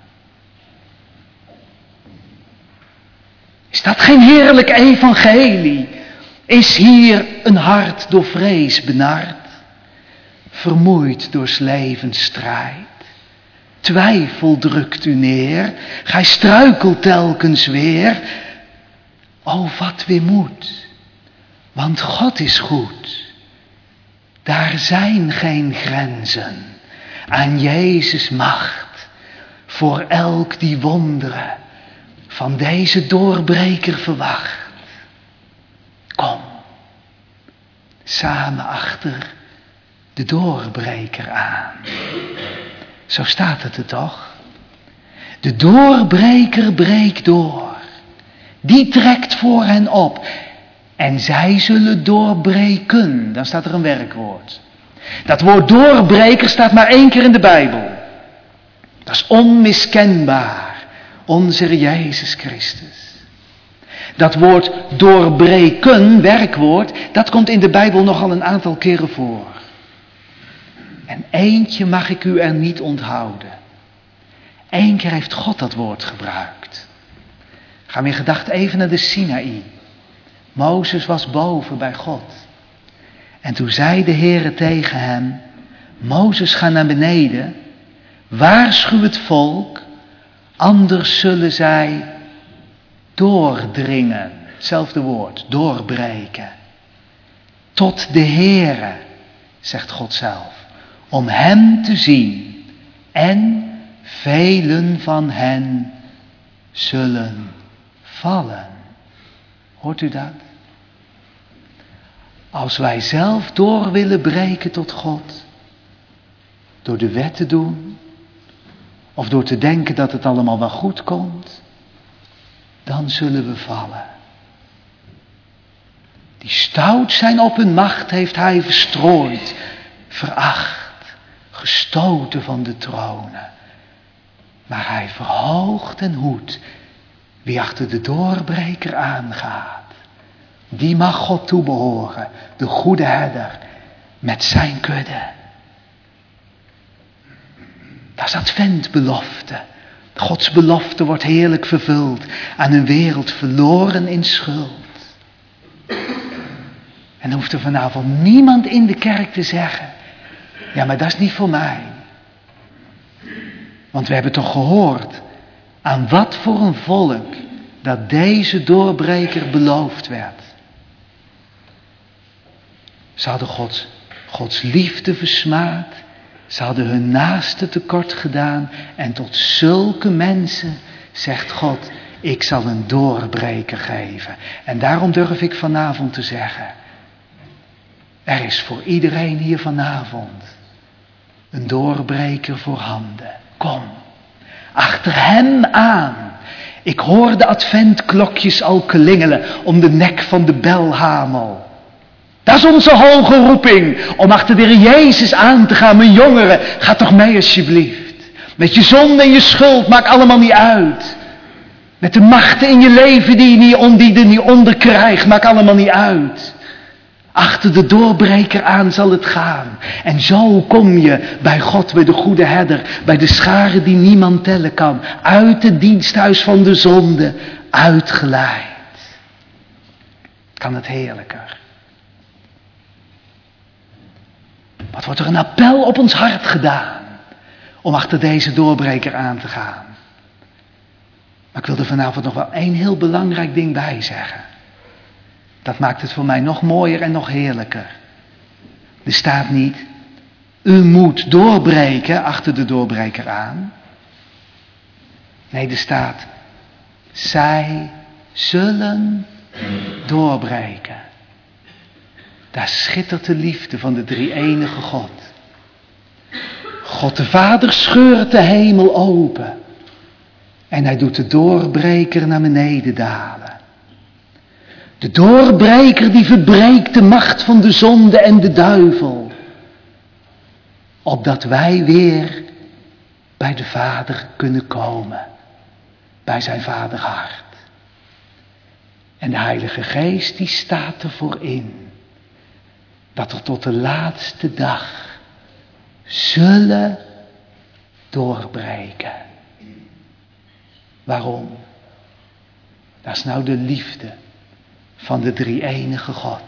Is dat geen heerlijk evangelie? Is hier een hart door vrees benard? Vermoeid door 's levens strijd? Twijfel drukt u neer, gij struikelt telkens weer. O, wat weemoed, want God is goed. Daar zijn geen grenzen aan Jezus' macht voor elk die wonderen van deze doorbreker verwacht. Kom, samen achter de doorbreker aan. Zo staat het er toch? De doorbreker breekt door. Die trekt voor hen op. En zij zullen doorbreken. Dan staat er een werkwoord. Dat woord doorbreker staat maar 1 keer in de Bijbel. Dat is onmiskenbaar. Onze Heer Jezus Christus. Dat woord doorbreken, werkwoord, dat komt in de Bijbel nogal een aantal keren voor. En eentje mag ik u er niet onthouden. 1 keer heeft God dat woord gebruikt. Ga weer gedacht even naar de Sinaï. Mozes was boven bij God. En toen zei de Heere tegen hem: Mozes, ga naar beneden, waarschuw het volk, anders zullen zij doordringen. Hetzelfde woord, doorbreken. Tot de Heere, zegt God zelf, om hem te zien. En velen van hen zullen vallen. Hoort u dat? Als wij zelf door willen breken tot God, door de wet te doen, of door te denken dat het allemaal wel goed komt, dan zullen we vallen. Die stout zijn op hun macht heeft hij verstrooid, veracht, gestoten van de tronen. Maar hij verhoogt en hoedt wie achter de doorbreker aangaat. Die mag God toebehoren, de goede herder, met zijn kudde. Dat is adventbelofte. Gods belofte wordt heerlijk vervuld aan een wereld verloren in schuld. En dan hoeft er vanavond niemand in de kerk te zeggen, ja, maar dat is niet voor mij. Want we hebben toch gehoord aan wat voor een volk dat deze doorbreker beloofd werd. Ze hadden Gods liefde versmaad. Ze hadden hun naaste tekort gedaan. En tot zulke mensen zegt God, ik zal een doorbreker geven. En daarom durf ik vanavond te zeggen, er is voor iedereen hier vanavond een doorbreker voorhanden. Kom, achter hem aan. Ik hoor de adventklokjes al klingelen om de nek van de belhamel. Dat is onze hoge roeping, om achter de Heer Jezus aan te gaan. Mijn jongeren, ga toch mee alsjeblieft. Met je zonde en je schuld, maakt allemaal niet uit. Met de machten in je leven die je niet onderkrijgt, maakt allemaal niet uit. Achter de doorbreker aan zal het gaan. En zo kom je bij God, bij de goede herder, bij de schare die niemand tellen kan. Uit het diensthuis van de zonde, uitgeleid. Kan het heerlijker. Wat wordt er een appel op ons hart gedaan om achter deze doorbreker aan te gaan. Maar ik wil er vanavond nog wel één heel belangrijk ding bij zeggen. Dat maakt het voor mij nog mooier en nog heerlijker. Er staat niet, u moet doorbreken achter de doorbreker aan. Nee, er staat, zij zullen doorbreken. Daar schittert de liefde van de drie-enige God. God de Vader scheurt de hemel open. En hij doet de doorbreker naar beneden dalen. De doorbreker die verbreekt de macht van de zonde en de duivel. Opdat wij weer bij de Vader kunnen komen. Bij zijn vaderhart. En de Heilige Geest die staat ervoor in. Dat er tot de laatste dag zullen doorbreken. Waarom? Dat is nou de liefde van de drie-enige God.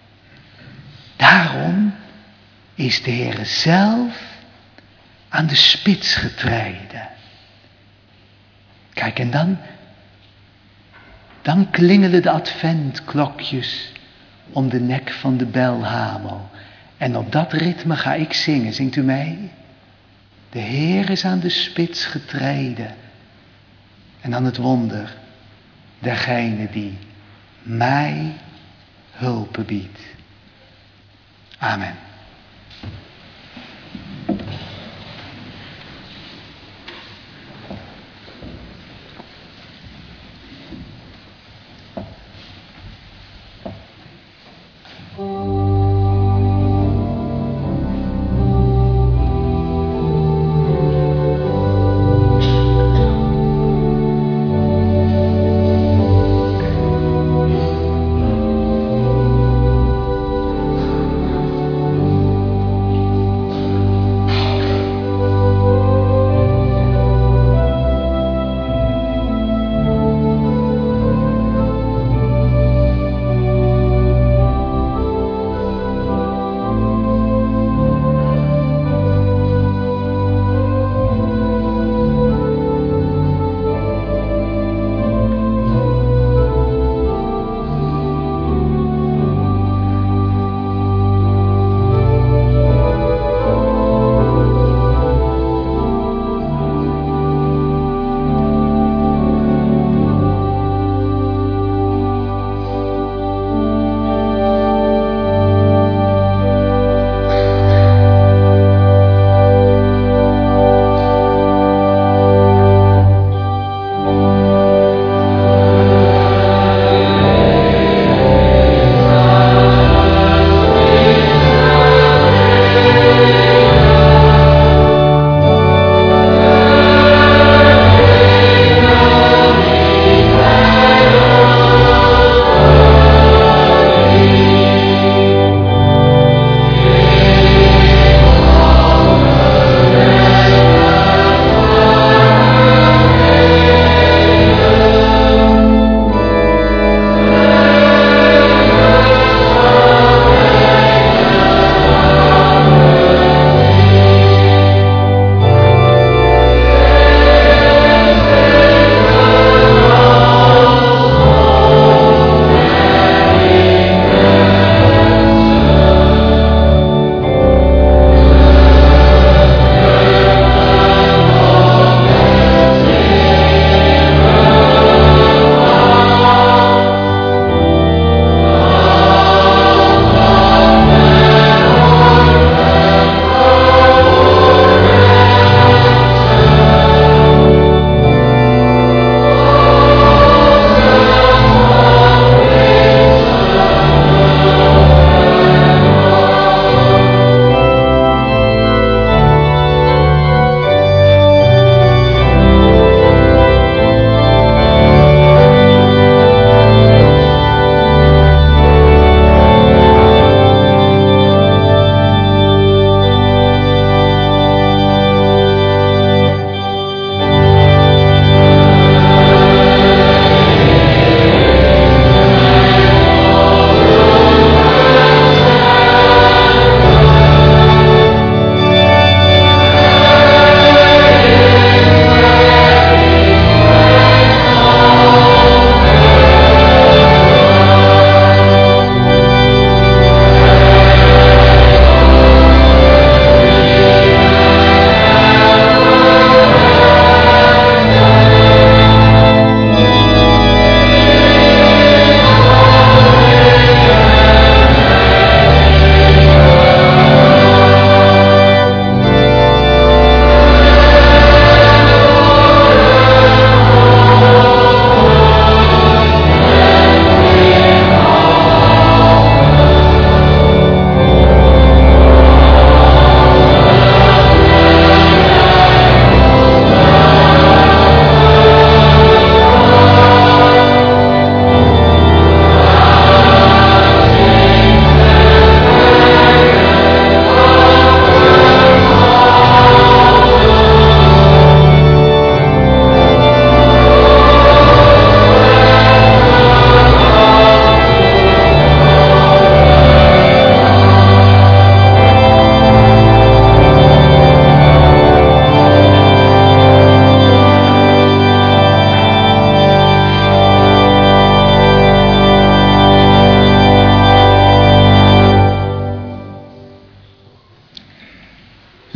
Daarom is de Heer zelf aan de spits getreden. Kijk, en dan klingelen de adventklokjes om de nek van de belhamel. En op dat ritme ga ik zingen. Zingt u mee? De Heer is aan de spits getreden. En dan het wonder. Degene die mij hulp biedt. Amen.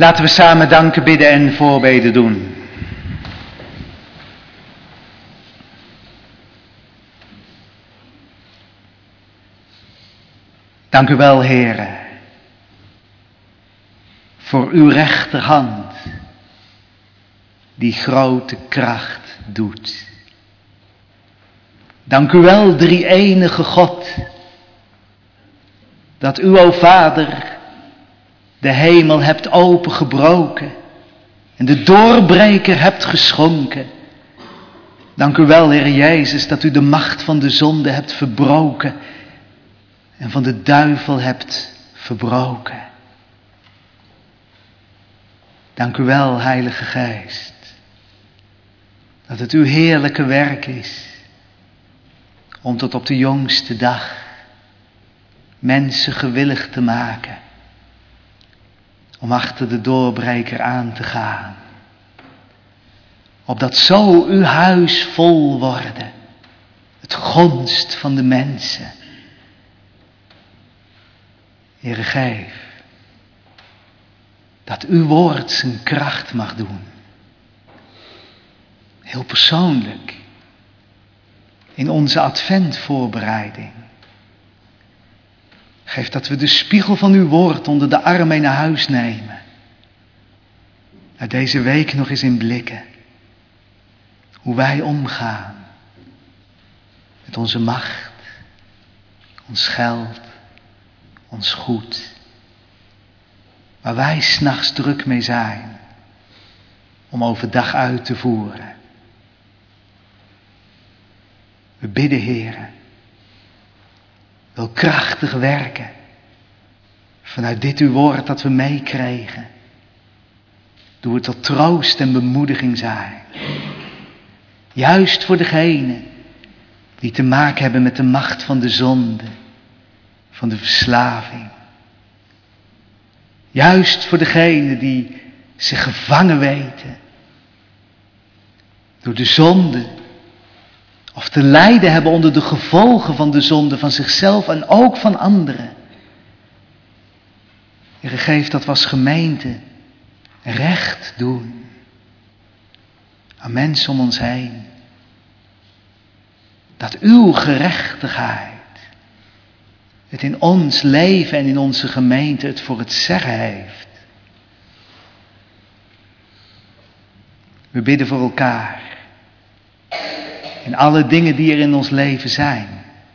Laten we samen danken, bidden en voorbeden doen. Dank u wel, Heere, voor uw rechterhand, die grote kracht doet. Dank u wel, drie-enige God, dat u, o Vader, de hemel hebt opengebroken en de doorbreker hebt geschonken. Dank u wel, Heer Jezus, dat u de macht van de zonde hebt verbroken en van de duivel hebt verbroken. Dank u wel, Heilige Geest, dat het uw heerlijke werk is om tot op de jongste dag mensen gewillig te maken om achter de doorbreker aan te gaan. Opdat zo uw huis vol worden, het gonst van de mensen. Heere, geef dat uw woord zijn kracht mag doen. Heel persoonlijk, in onze adventvoorbereiding. Geef dat we de spiegel van uw woord onder de arm mee naar huis nemen. Uit deze week nog eens in blikken. Hoe wij omgaan met onze macht, ons geld, ons goed. Waar wij 's nachts druk mee zijn om overdag uit te voeren. We bidden, Heere, wil krachtig werken vanuit dit uw woord dat we meekregen. Doe het tot troost en bemoediging zijn. Juist voor degenen die te maken hebben met de macht van de zonde, van de verslaving. Juist voor degenen die zich gevangen weten door de zonde, of te lijden hebben onder de gevolgen van de zonde van zichzelf en ook van anderen. Heere, geef dat we als gemeente recht doen aan mensen om ons heen. Dat uw gerechtigheid het in ons leven en in onze gemeente het voor het zeggen heeft. We bidden voor elkaar. In alle dingen die er in ons leven zijn.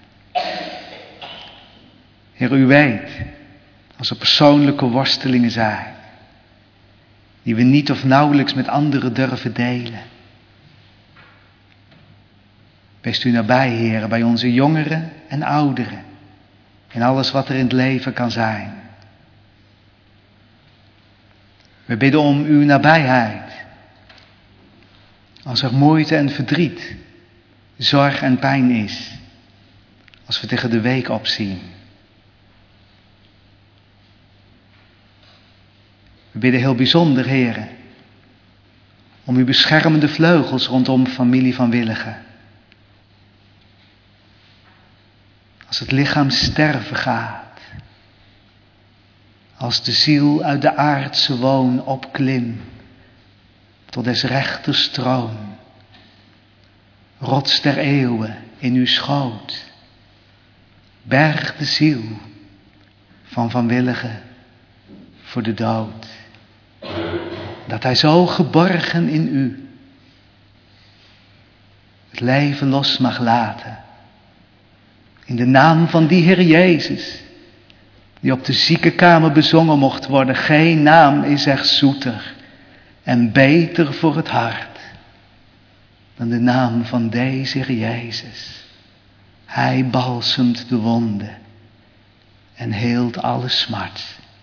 Heer, u weet, als er persoonlijke worstelingen zijn, die we niet of nauwelijks met anderen durven delen. Wees u nabij, Heer, bij onze jongeren en ouderen. En alles wat er in het leven kan zijn. We bidden om uw nabijheid. Als er moeite en verdriet, zorg en pijn is. Als we tegen de week opzien. We bidden heel bijzonder, Heere, om uw beschermende vleugels rondom familie van Willigen. Als het lichaam sterven gaat. Als de ziel uit de aardse woon opklimt tot des rechters troon. Rots der eeuwen in uw schoot. Berg de ziel van Willigen voor de dood. Dat hij zo geborgen in u het leven los mag laten. In de naam van die Heer Jezus, die op de ziekenkamer bezongen mocht worden. Geen naam is echt zoeter en beter voor het hart dan de naam van deze Heer Jezus. Hij balsemt de wonden en heelt alle smart.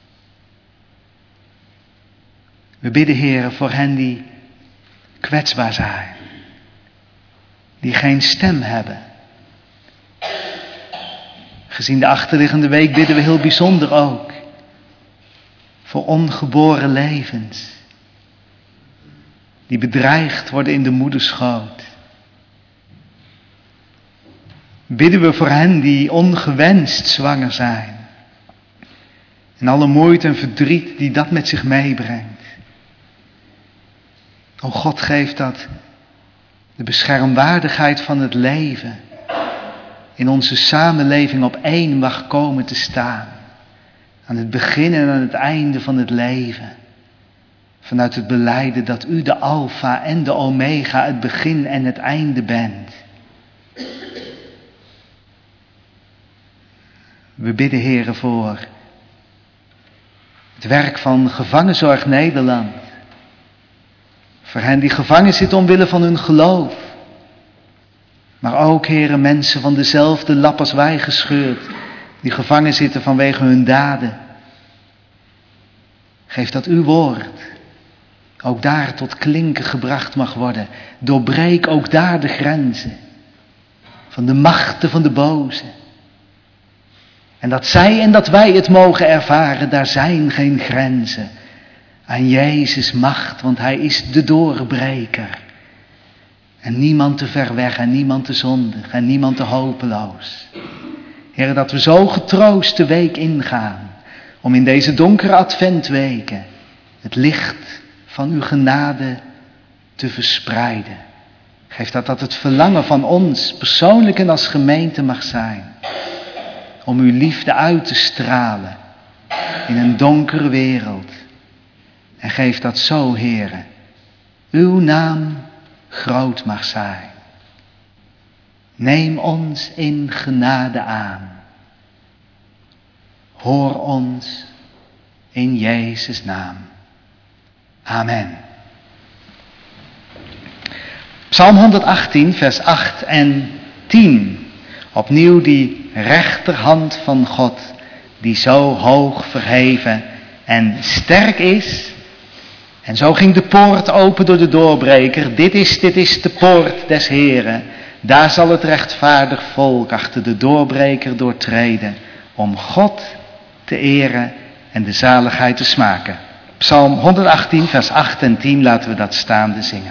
We bidden, Heer, voor hen die kwetsbaar zijn, die geen stem hebben. Gezien de achterliggende week bidden we heel bijzonder ook voor ongeboren levens die bedreigd worden in de moederschoot. Bidden we voor hen die ongewenst zwanger zijn en alle moeite en verdriet die dat met zich meebrengt. O God, geef dat de beschermwaardigheid van het leven in onze samenleving op één mag komen te staan. Aan het begin en aan het einde van het leven. Vanuit het belijden dat u de alfa en de omega, het begin en het einde bent. We bidden, Heere, voor het werk van Gevangenzorg Nederland. Voor hen die gevangen zitten omwille van hun geloof. Maar ook, Heere, mensen van dezelfde lap als wij gescheurd, die gevangen zitten vanwege hun daden. Geef dat uw woord ook daar tot klinken gebracht mag worden. Doorbreek ook daar de grenzen van de machten van de boze. En dat zij en dat wij het mogen ervaren, daar zijn geen grenzen aan Jezus' macht, want hij is de doorbreker. En niemand te ver weg en niemand te zondig en niemand te hopeloos. Heer, dat we zo getroost de week ingaan, om in deze donkere adventweken het licht van uw genade te verspreiden. Geef dat het verlangen van ons, persoonlijk en als gemeente, mag zijn. Om uw liefde uit te stralen in een donkere wereld. En geef dat zo, Heere, uw naam groot mag zijn. Neem ons in genade aan. Hoor ons in Jezus' naam. Amen. Psalm 118, vers 8 en 10. Opnieuw die rechterhand van God, die zo hoog verheven en sterk is. En zo ging de poort open door de doorbreker. Dit is de poort des Heren. Daar zal het rechtvaardig volk achter de doorbreker doortreden, om God te eren en de zaligheid te smaken. Psalm 118, vers 8 en 10, laten we dat staande zingen.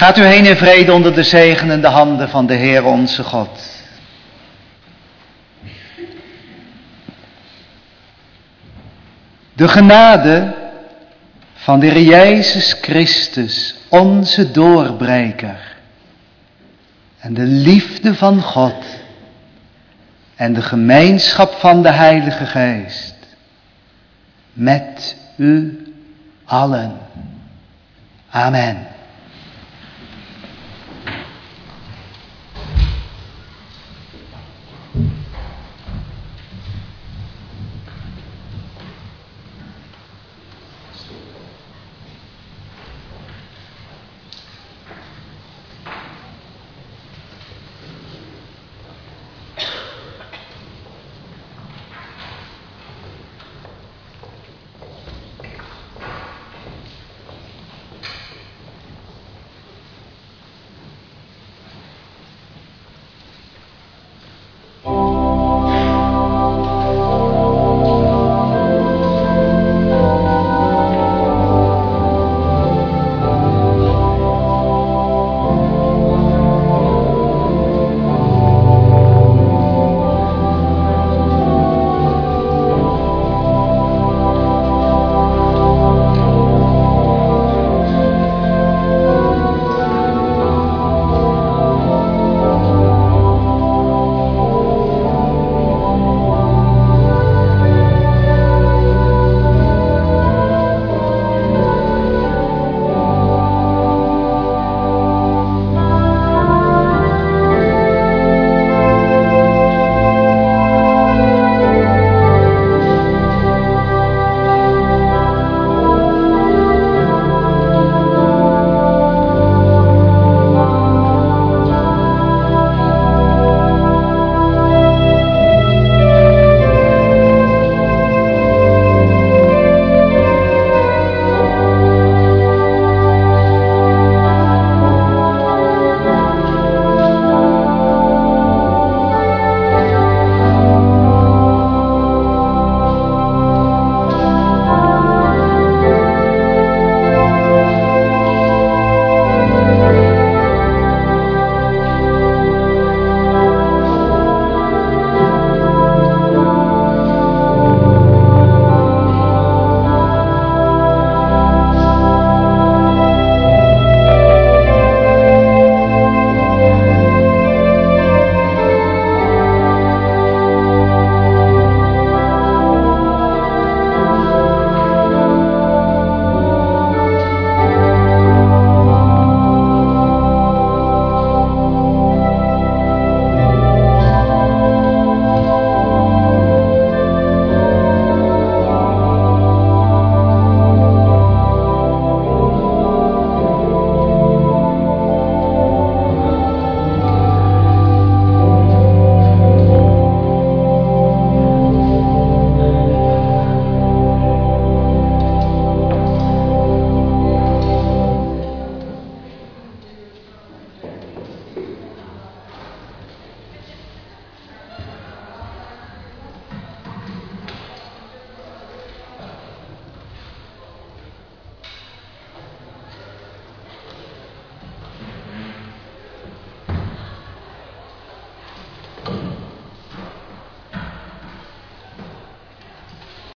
Gaat u heen in vrede onder de zegenende handen van de Heer onze God. De genade van de Heer Jezus Christus, onze doorbreker, en de liefde van God en de gemeenschap van de Heilige Geest met u allen. Amen.